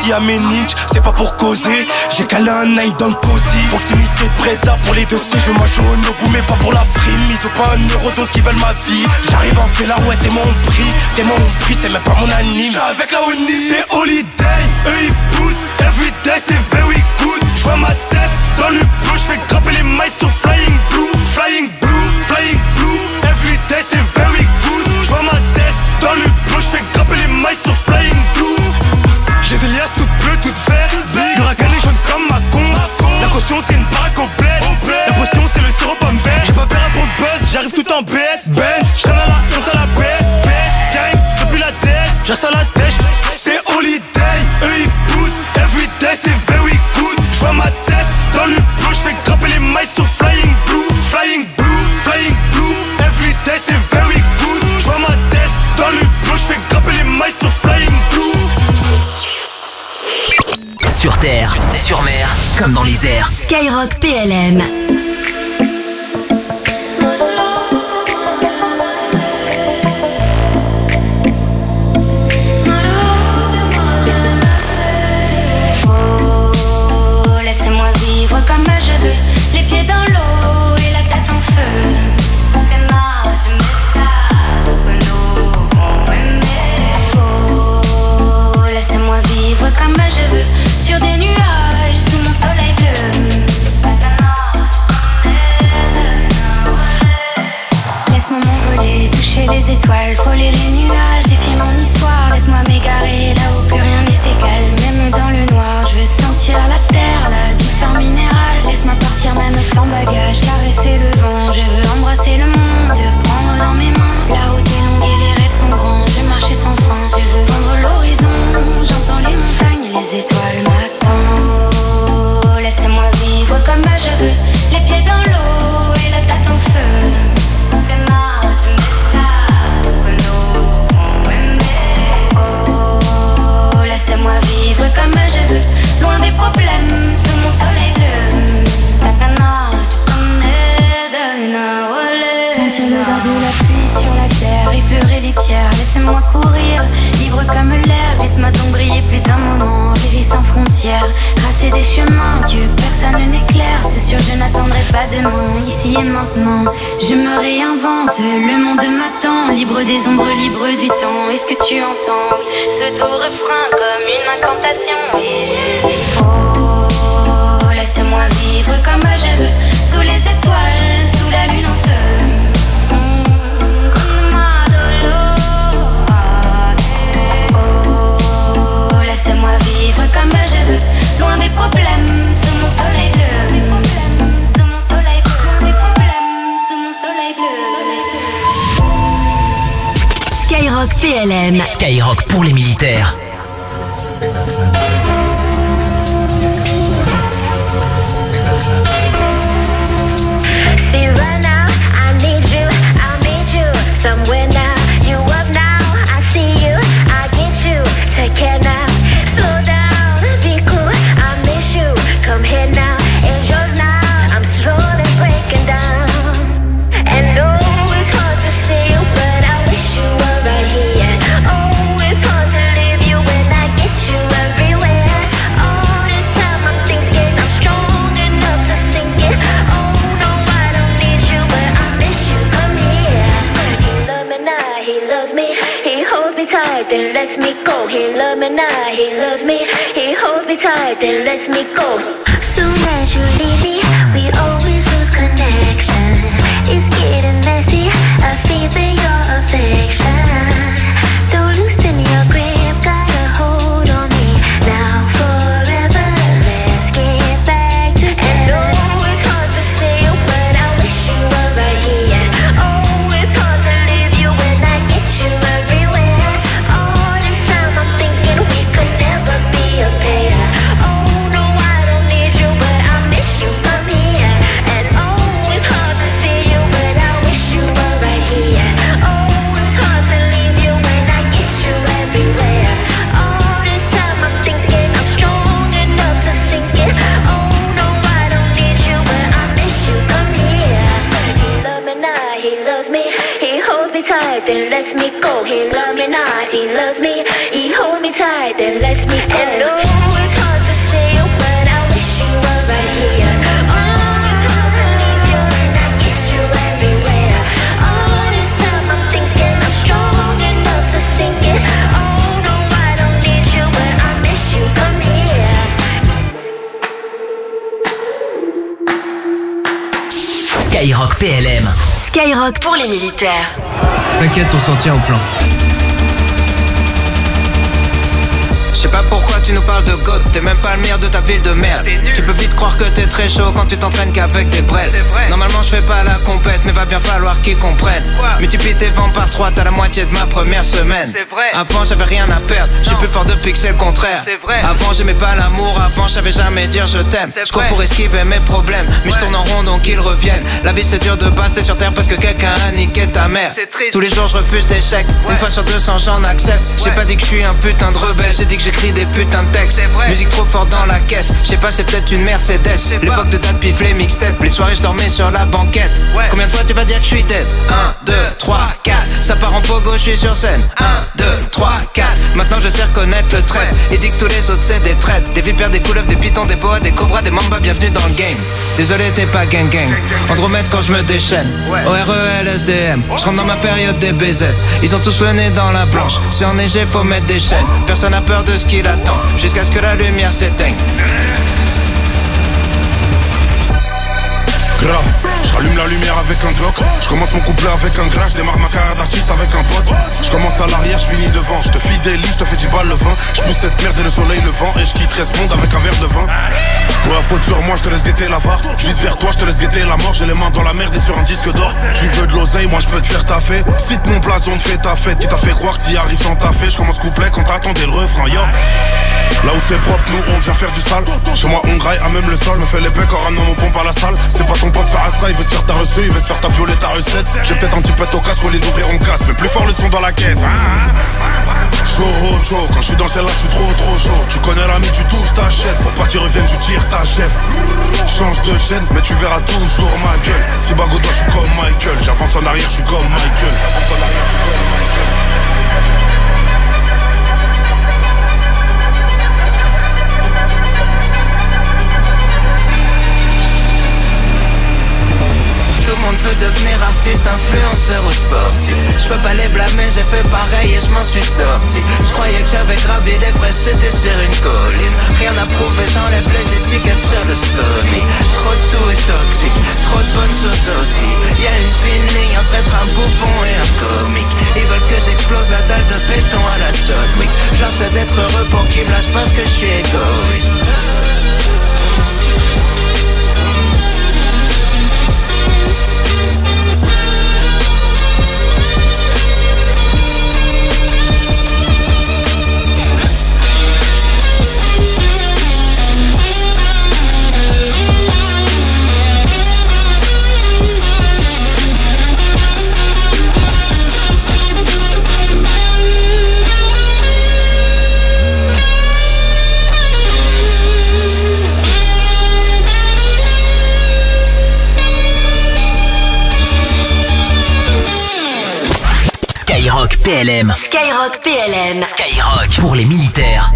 ici à Ménique, c'est pas pour causer. J'ai calé un nine dans le cosy. Proximité de Breda pour les dossiers. Je veux ma jaune au bout mais pas pour la frime. Ils ont pas un euro donc ils veulent ma vie. J'arrive en fait là ouais t'es mon prix. T'es mon prix c'est même pas mon anime. J'suis avec la Oni. C'est holiday, eux ils boot. Everyday c'est very good. J'vois ma tête dans le blue. J'fais grimper les mailles sur Flying Blue. Flying Blue, Flying Blue. Everyday c'est very good. J'vois ma tête dans le blue. J'fais grimper les mailles sur Flying Blue. J'ai des liasses toutes bleues, toutes vertes. L'huracan est jaune comme ma con. La caution c'est une baraque au bled. La potion c'est le sirop pomme vert. J'ai pas peur pour le buzz, j'arrive tout en B S. Benz, j'traîne à la once à la baisse. Gang, depuis la tête, j'reste à la tête. C'est holiday, eux ils boot. Everyday c'est very good. J'vois ma tête dans le blue. J'fais grimper les mailles sur Flying Blue. Flying Blue, Flying Blue. Everyday c'est very good. J'vois ma tête dans le blue. J'fais grimper les mailles sur Flying Blue. Sur terre, sur, terre, sur mer, comme dans les airs. Skyrock P L M. Oh, laissez-moi vivre comme je veux, les pieds dans l'eau et la tête en feu. Oh, laissez-moi vivre comme je veux, sur des nuages, sous mon soleil bleu. Laisse-moi m'envoler, toucher les étoiles, frôler les nuages, défier mon histoire. Laisse-moi m'égarer là où plus rien n'est égal, même dans le noir. Je veux sentir la terre, la douceur minérale. Laisse-moi partir même sans bagage, caresser le vent. Je veux embrasser le monde, prendre dans mes mains. La route est longue et les rêves sont grands. Je veux marcher sans fin, je veux vendre l'horizon. J'entends les montagnes et les étoiles m'attendent. Oh, laissez-moi vivre comme je veux, les pieds dans l'eau et la tête en feu. Oh, laissez-moi vivre comme je veux, loin des problèmes, sous mon soleil bleu. Sentir l'odeur de la pluie sur la terre, effleurer les pierres, laissez-moi courir, libre comme l'air. Laisse-moi donc briller plus d'un moment, vivre sans frontières, tracer des chemins que personne n'éclaire. C'est sûr je n'attendrai pas demain, ici et maintenant. Je me réinvente, le monde m'attend, libre des ombres, libre du temps. Est-ce que tu entends ce doux refrain comme une incantation? Et je dis oh, laissez-moi vivre comme je veux, sous les étoiles, sous la lune en feu. Laissez-moi vivre comme je veux, loin des problèmes, sous mon soleil bleu. Sous mon soleil bleu, loin des problèmes, sous mon soleil bleu. Skyrock P L M. Skyrock pour les militaires. See right now, I need you, I'll meet you somewhere now. You up now, I see you, I get you. Take care now. Slow down, be cool, I miss you. Come here now, it's yours now. I'm slowly breaking down. And oh, it's hard to see you, but I wish you were right here. Oh, it's hard to leave you when I get you everywhere. All this time I'm thinking I'm strong enough to sink it. Oh no, I don't need you, but I miss you. Come here. He loves me now, he loves me. He holds me tight, then lets me go. He loves me now, he loves me. He holds me tight, then lets me go. Soon as you leave me, we always lose connection. It's getting messy, I feel your affection. Don't loosen your grip, got a hold on me. Now forever, let's get back together. And oh, it's hard to say you, but I wish you were right here. Oh, it's hard to leave you when I get you everywhere. All this time I'm thinking we could never be a pair. Oh no, I don't need you, but I miss you. Come here. tight, then lets me go. He love me not, he loves me. He hold me tight, then lets me go. And oh, it's hard to say, but I wish you were right here. Oh, it's hard to leave you and I get you everywhere. All this time I'm thinking I'm strong enough to sink it. Oh no, I don't need you, but I miss you. Come here. Skyrock P L M. Skyrock pour les militaires. T'inquiète, on s'en tient au plan. Je sais pas pourquoi tu nous parles de God, t'es même pas le meilleur de ta ville de merde. Tu peux vite croire que t'es très chaud quand tu t'entraînes qu'avec des brels. Normalement je fais pas la compète, mais va bien falloir qu'ils comprennent. Multiplie tes ventes par trois, t'as la moitié de ma première semaine. Avant j'avais rien à perdre, je suis plus fort depuis que c'est le contraire. Avant j'aimais pas l'amour, avant je savais jamais dire je t'aime. Je cours pour esquiver mes problèmes, mais je tourne en rond donc ils reviennent. La vie c'est dur de base, t'es sur terre parce que quelqu'un a niqué ta mère. Tous les jours je refuse d'échecs, une fois sur deux cents j'en accepte. J'ai pas dit que je suis un putain de rebelle, j'ai dit que j'écris des putains de textes. Musique trop fort dans la caisse, je sais pas c'est peut-être une Mercedes. L'époque de date pif les mixtapes, les soirées je dormais sur la banquette. Combien de fois tu vas dire que je suis dead? un, deux, trois, quatre, ça part en pogo, je suis sur scène. un, deux, trois, quatre, maintenant je sais reconnaître le trait. Il dit que tous les autres c'est des traites. Des vipères, des couleuvres, des pitons, des boas, des cobras, des mambas, bienvenue dans le game. Désolé t'es pas gang gang, Andromède quand je me déchaîne. O R E L S D M, je rentre dans ma période des B Z. Ils ont tous le nez dans la blanche, si enneigé faut mettre des chaînes. Personne n'a peur de ce qu'il attend, jusqu'à ce que la lumière s'éteigne. Grave, je rallume la lumière avec un Glock. Je commence mon couplet avec un gras. Je démarre ma carrière d'artiste avec un pote. Je commence à l'arrière, je finis devant. Je te fidélise, je te fais dix balles le vin. Je pousse cette merde et le soleil le vent. Et je quitterai ce monde avec un verre de vin. Pour la faute sur moi, je te laisse guetter l'avare. Je vise vers toi, je te laisse guetter la mort. J'ai les mains dans la merde et sur un disque d'or. Tu veux de l'oseille, moi je peux te faire taffer. Cite mon blason, te fais ta fête. Qui t'a fait croire que t'y arrives sans taffer. Je commence couplet quand t'attendais le refrain, yo. Là où c'est propre, nous on vient faire du sale. Chez moi on graille à même le sol. Me fait l'épée quand ramenant mon pompe à la salle. C'est pas ton pote ça à ça, il veut se faire ta reçue, il veut se faire ta violer ta recette. J'ai peut-être un petit peu au casque, au lieu d'ouvrir on casse. Mais plus fort le son dans la caisse. Chaud, chaud, quand je suis dans celle-là, je suis trop trop chaud. Tu connais l'ami, tu touches, t'achètes. Pour pas qu'il revienne, tu tires ta chef. Change de chaîne, mais tu verras toujours ma gueule. Si bago toi, je suis comme Michael. J'avance en arrière, je suis comme Michael. Tout le monde veut devenir artiste, influenceur ou sportif. Je peux pas les blâmer, j'ai fait pareil et je m'en suis sorti. Je croyais que j'avais gravi les vrais, j'étais sur une colline. Rien à prouver, j'enlève les étiquettes sur le story. Trop de tout est toxique, trop de bonnes choses aussi. Y'a une fine ligne entre être un bouffon et un comique. Ils veulent que j'explose la dalle de béton à la John Wick. J'essaie d'être heureux pour qu'ils me lâchent parce que je suis égoïste. Skyrock P L M. Skyrock P L M. Skyrock pour les militaires.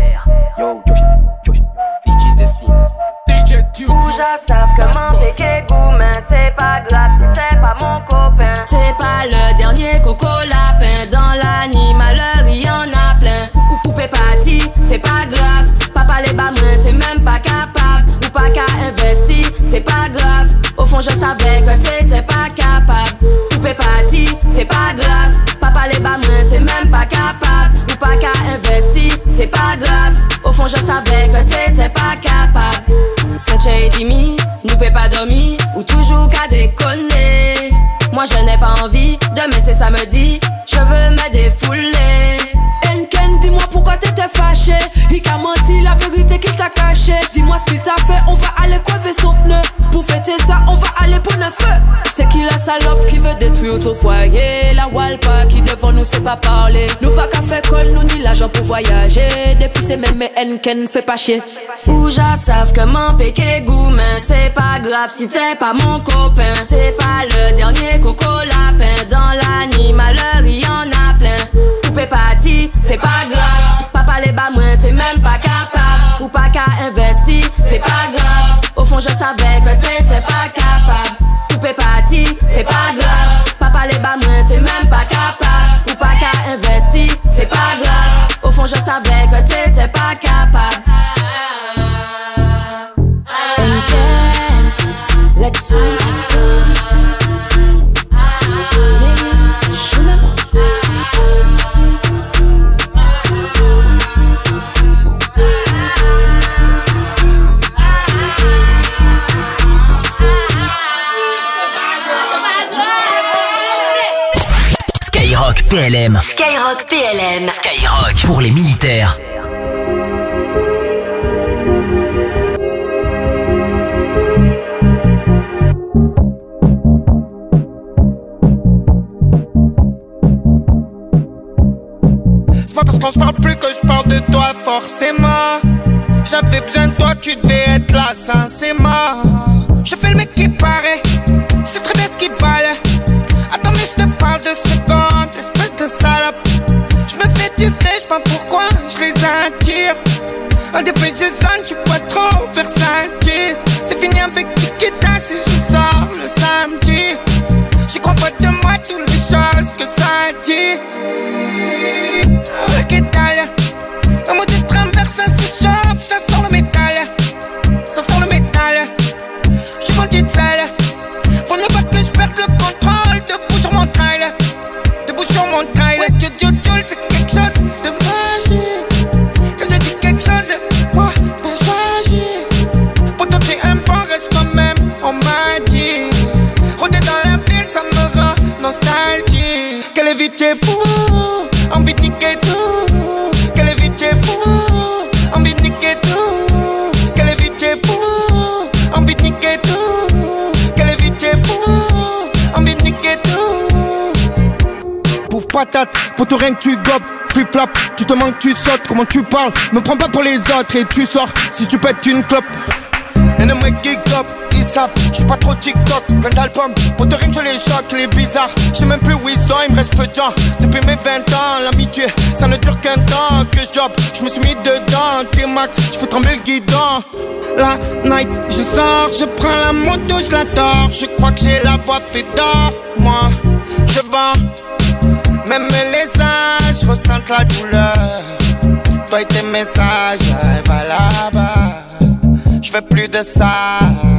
J'accepte que mon péché goût, mais c'est pas grave si c'est pas mon copain. C'est pas le dernier coco lapin. Dans l'animaleur, il y en a plein. Ou poupée parti, c'est pas grave. Papa les bas t'es même pas capable. Ou pas qu'à investir, c'est pas grave. Au fond, je savais que t'étais pas capable. Poupée parti, c'est pas grave. Papa les bas t'es même pas capable. Ou pas qu'à investir, c'est pas grave. Au fond, je savais que t'étais pas capable. Saint-Ché et Dimi, nous peut pas dormir. Ou toujours qu'à déconner. Moi je n'ai pas envie, demain c'est samedi. Je veux me défouler. Enken, dis-moi pourquoi t'étais fâché. Il t'a menti, la vérité qu'il t'a caché. Dis-moi ce qu'il t'a fait, on va aller crever son pneu. Pour fêter ça, on va aller pour neuf feu. C'est qui la salope qui veut détruire ton foyer? La Walpa qui devant nous sait pas parler. Nous pas qu'à faire colle, nous ni l'argent pour voyager. Depuis c'est même mes Henken fait pas chier. Ou j'en savent comment péquer goût, mais c'est pas grave si t'es pas mon copain. C'est pas le dernier coco lapin. Dans l'animaleur, il y en a plein. Coupé parti, c'est pas grave. Papa les bas moins, t'es même pas capable. Ou pas qu'à investir, c'est pas grave. Au fond, je savais que t'étais pas capable. Coupé parti, c'est pas grave. Papa les bas moins, t'es même pas capable. Ou pas qu'à investir, c'est pas grave. Au fond, je savais que t'étais pas capable. Let's go. Skyrock P L M. Skyrock P L M. Skyrock pour les militaires. C'est pas parce qu'on se parle plus que je parle de toi forcément. J'avais besoin de toi, tu devais être là, sincèrement. Je fais le mec qui paraît, je sais très bien ce qu'il fallait. Attends mais je te parle de secondes, espèce de salope. Je me fais discret, je sais pas pourquoi je les attire. Un des P G zone, tu peux trop versatile. C'est fini avec Tikita si je sors le samedi. J'y crois pas de moi toutes les choses que ça dit. Ok t'as un mot de travers, ça se chauffe, ça sent le métal. Ça sent le métal. J'suis vendu de sale. Faut ne pas que je perde le contrôle. Debout sur mon trail. Debout sur mon trail. Ouais, tu tu tu c'est quelque chose de magique. Quand je dis quelque chose, moi t'as changé. Pourtant t'es un bon, reste toi-même, on m'a dit. Rôder dans la ville, ça me rend nostalgique. Quelle vie t'es fou, envie de niquer tout. Quelle vie t'es fou, envie de niquer tout. Quelle vie t'es fou, envie de niquer tout. Quelle vie t'es fou, envie de niquer tout. Pouf patate, pour tout rien que tu gobes. Flip flap, tu te manques, tu sautes. Comment tu parles, me prends pas pour les autres. Et tu sors, si tu pètes une clope. Et les mecs qui gobent, ils savent, j'suis pas trop TikTok. Plein d'albums, pour te rien que je les choque. Les bizarres, j'sais même plus où ils sont, il me reste peu de temps. Depuis mes vingt ans, l'amitié, ça ne dure qu'un temps. Que je job, j'me suis mis dedans. T-Max, j'fais trembler le guidon. La night, je sors, je prends la moto, je la tords. Je crois que j'ai la voix fait d'or. Moi, je vends, même les âges ressentent la douleur. Toi et tes messages, va là-bas. Je veux plus de ça.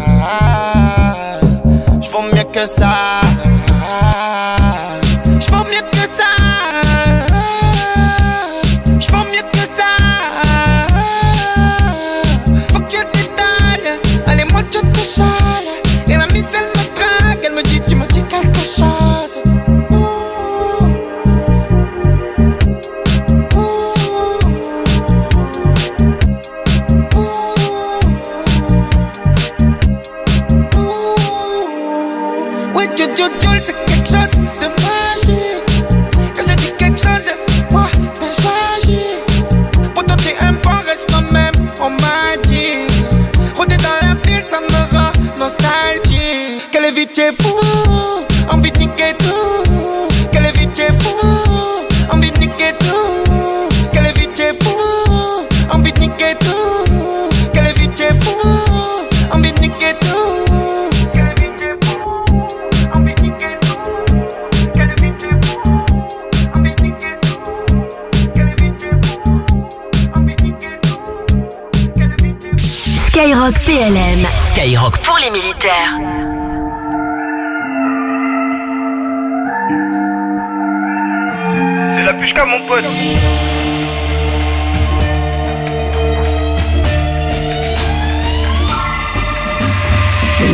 Je vaux mieux que ça. Je vaux mieux que ça. Je vaux mieux que ça. Faut que je t'étale. Allez, moi je te chale. Et la mise elle me drague. Elle me dit, tu me dis quelque chose. Ouais, tu, tu, tu, c'est quelque chose de magique. Quand je dis quelque chose, moi, t'as changé. Pourtant t'es un bon, reste toi-même, on m'a dit. Rôder dans la ville, ça me rend nostalgique. Quelle vie t'es fou, envie de niquer tout. Quelle vie t'es fou, envie de niquer tout. Quelle vie t'es fou, envie de niquer tout. Quelle vie t'es fou, envie de niquer tout. Skyrock P L M. Skyrock pour les militaires. C'est la pushka mon pote.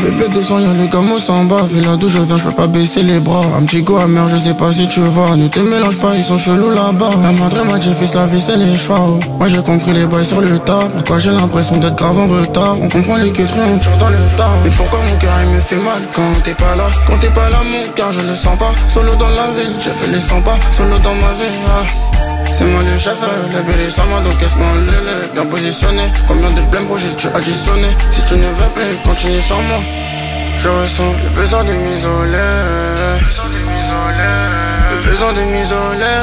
bébé descend, y'a le gamo s'en bas. Vu là d'où je viens, je peux pas baisser les bras. Un petit go amer, je sais pas si tu vois. Ne te mélange pas, ils sont chelous là-bas. La madre m'a dit fils, la vie c'est les choix. Moi j'ai compris les bails sur le tas. Pourquoi j'ai l'impression d'être grave en retard. On comprend les queuteries, on tire dans le tas. Mais pourquoi mon cœur il me fait mal quand t'es pas là? Quand t'es pas là mon cœur je le sens pas. Solo dans la ville, j'ai fait les cent pas. Solo dans ma vie, ah. C'est moi le chef, le bébé sans moi donc qu'est-ce qu'on le bien positionné. Combien de blèmes projets tu additionné? Si tu ne veux plus, continue sans moi. Je ressens le besoin de m'isoler. Le besoin de m'isoler.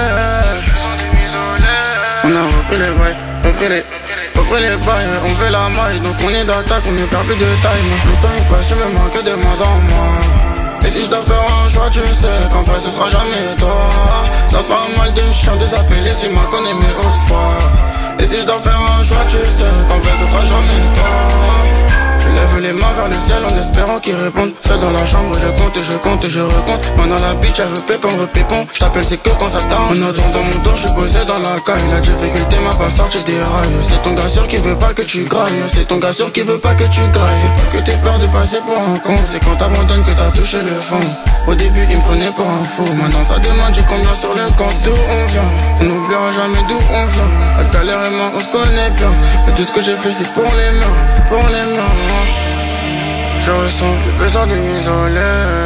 On a repris les bails, repris les, repris les bails. On fait la maille, donc on est d'attaque, on ne perd plus de taille. Mais le temps il passe, tu me manques de moins en moins. Et si je dois faire un choix, tu sais qu'en fait ce sera jamais toi. Ça fait mal de chien de s'appeler si ma connais mais autrefois. Et si je dois faire un choix, tu sais qu'en fait ce sera jamais toi. Je lève les mains vers le ciel en espérant qu'ils répondent. Seul dans la chambre, je compte et je compte et je recompte. Maintenant la bitch, elle veut pépon, repépon. Je t'appelle, c'est que quand ça t'arrange. En attendant mon tour, je suis posé dans la caille. La difficulté m'a pas sorti des rails. C'est ton gars sûr qui veut pas que tu grailles. C'est ton gars sûr qui veut pas que tu grailles. Fais pas que t'aies peur de passer pour un con. C'est quand t'abandonnes que t'as touché le fond. Au début, il me prenait pour un fou. Maintenant, ça demande j'ai combien sur le compte. D'où on vient, on n'oubliera jamais d'où on vient. La galère et moi, on se connaît bien. Et tout ce que j'ai fait, c'est pour les miens, pour les miens. Je ressens le besoin de m'isoler.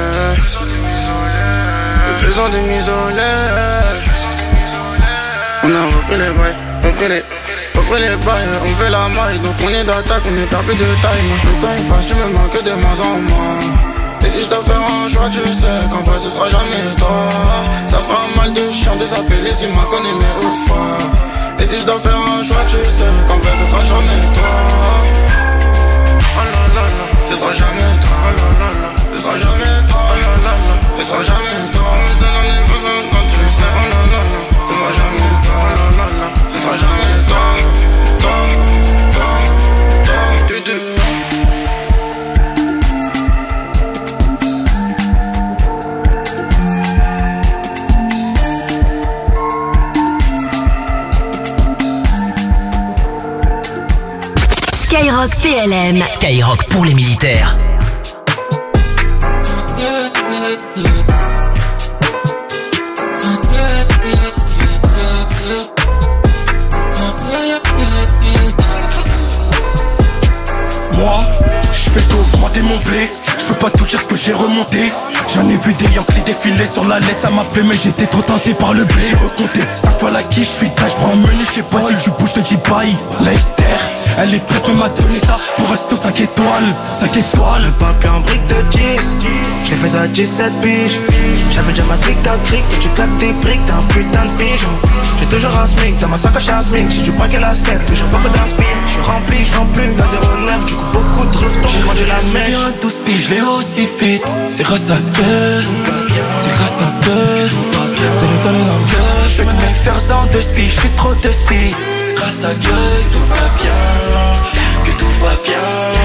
Le besoin de m'isoler. On a repris les bails, repris les, repris les bails. On fait la maille, donc on est d'attaque, on ne perd plus de taille. Le temps il passe, tu me manques de moins en moins. Et si je dois faire un choix, tu sais qu'en fait ce sera jamais toi. Ça fait mal de chien de s'appeler si ma connais mais autrefois. Et si je dois faire un choix, tu sais qu'en fait ce sera jamais toi. Oh là là là, ce sera jamais toi. Oh là là là, ce sera jamais toi. Oh là là là, ce sera jamais toi. Mais t'en as besoin quand tu sais. Oh là là là, ce sera jamais toi. Oh là là là, ce sera jamais toi. Toi, toi, toi, tu deux. Skyrock P L M. Skyrock pour les militaires. Moi, je fais qu'augmenter mon blé. Je peux pas tout dire ce que j'ai remonté. J'en ai vu des Yankees défiler sur la laisse, ça m'a plu mais j'étais trop tenté par le blé. J'ai recompté cinq fois la quiche, je suis tâche, je prends un menu, je sais pas si tu bouges, je te dis bye. La Esther, elle est prête, mais m'a donné ça pour resto cinq étoiles, cinq étoiles. Le papier en brique de dix, je l'ai fait à dix-sept piges. J'avais déjà ma clique à cric, toi tu claques tes briques, t'es un putain de pigeon. J'ai toujours un smic, dans ma sacoche un smic, j'ai du braquet la step, toujours pas que d'un spin. J'suis rempli, j'vends plus, la zéro neuf, du coup beaucoup de refs, j'ai vendu la mèche. J'ai douze piges, je l'ai aussi fit, c'est grâce à elle, c'est grâce à elle, donne le donne dans le gueule. J'fais tous mes fers en deux spies, j'suis trop de speed. Grâce à Dieu, tout va bien, que tout va bien.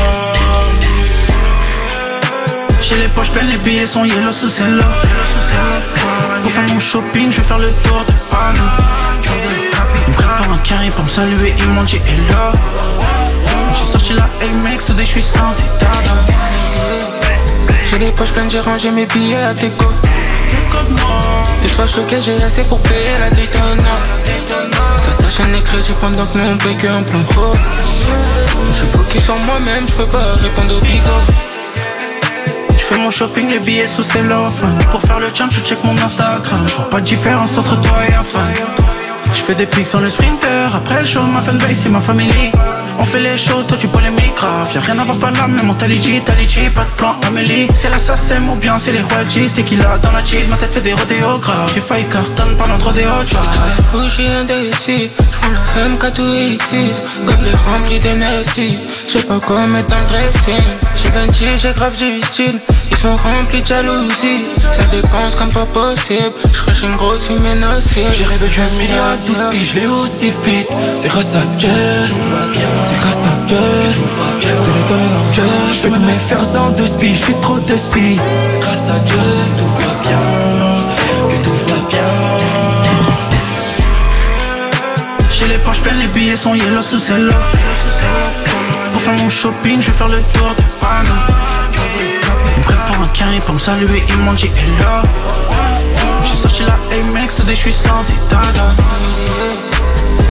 J'ai les poches pleines, les billets sont yellow sous cello. Pour faire mon shopping, je vais faire le tour de Paris. Ils me prennent pour un carré pour me saluer, ils m'ont dit hello. J'ai sorti la L-Max, today je suis sans citadin. J'ai les poches pleines, j'ai rangé mes billets à déco. T'es trop choqué, j'ai assez pour payer la Daytona. Ta chaîne les crédits pendant que nous on paye qu'un plan pro. J'suis focus sur moi-même, j'peux pas répondre au bigot. J'fais mon shopping, les billets sous cellophane. Pour faire le champ, je check mon Instagram. J'vois pas de différence entre toi et un fan. J'fais des pics sur le sprinter. Après le show, ma fanbase c'est ma famille. On fait les choses, toi tu polémiques grave. Y'a rien à voir par là, mais mentalité, Talichi, pas de plan Amélie. C'est l'assassin ou bien c'est les royalties. T'es qu'il a dans la cheese, ma tête fait des rodéos graves. J'ai failli cartonne pendant trop des hot drive. Bougie indécis, j'prends le M K deux X six. Gobelet rempli de Messi. J'sais pas quoi mettre dans le dressing. J'ai vingt, j'ai grave du style. Ils sont remplis de jalousie. Ça dépense comme pas possible. J'crache une grosse fumée nocive. J'ai rêvé d'un million à douze piges, je l'ai aussi fit. C'est grâce à Dieu, c'est grâce à Dieu, de le donner dans le cœur. J'fais tous mes fers en deux spies, j'suis trop de spies. Grâce à Dieu, tout va bien, que tout va bien. J'ai les poches pleines, les billets sont yellow sous cello. Pour faire mon shopping, je vais faire le tour de Paris. prêt pour un carré pour me saluer, ils m'ont dit hello. J'ai sorti la A-Max, today j'suis sans citadin.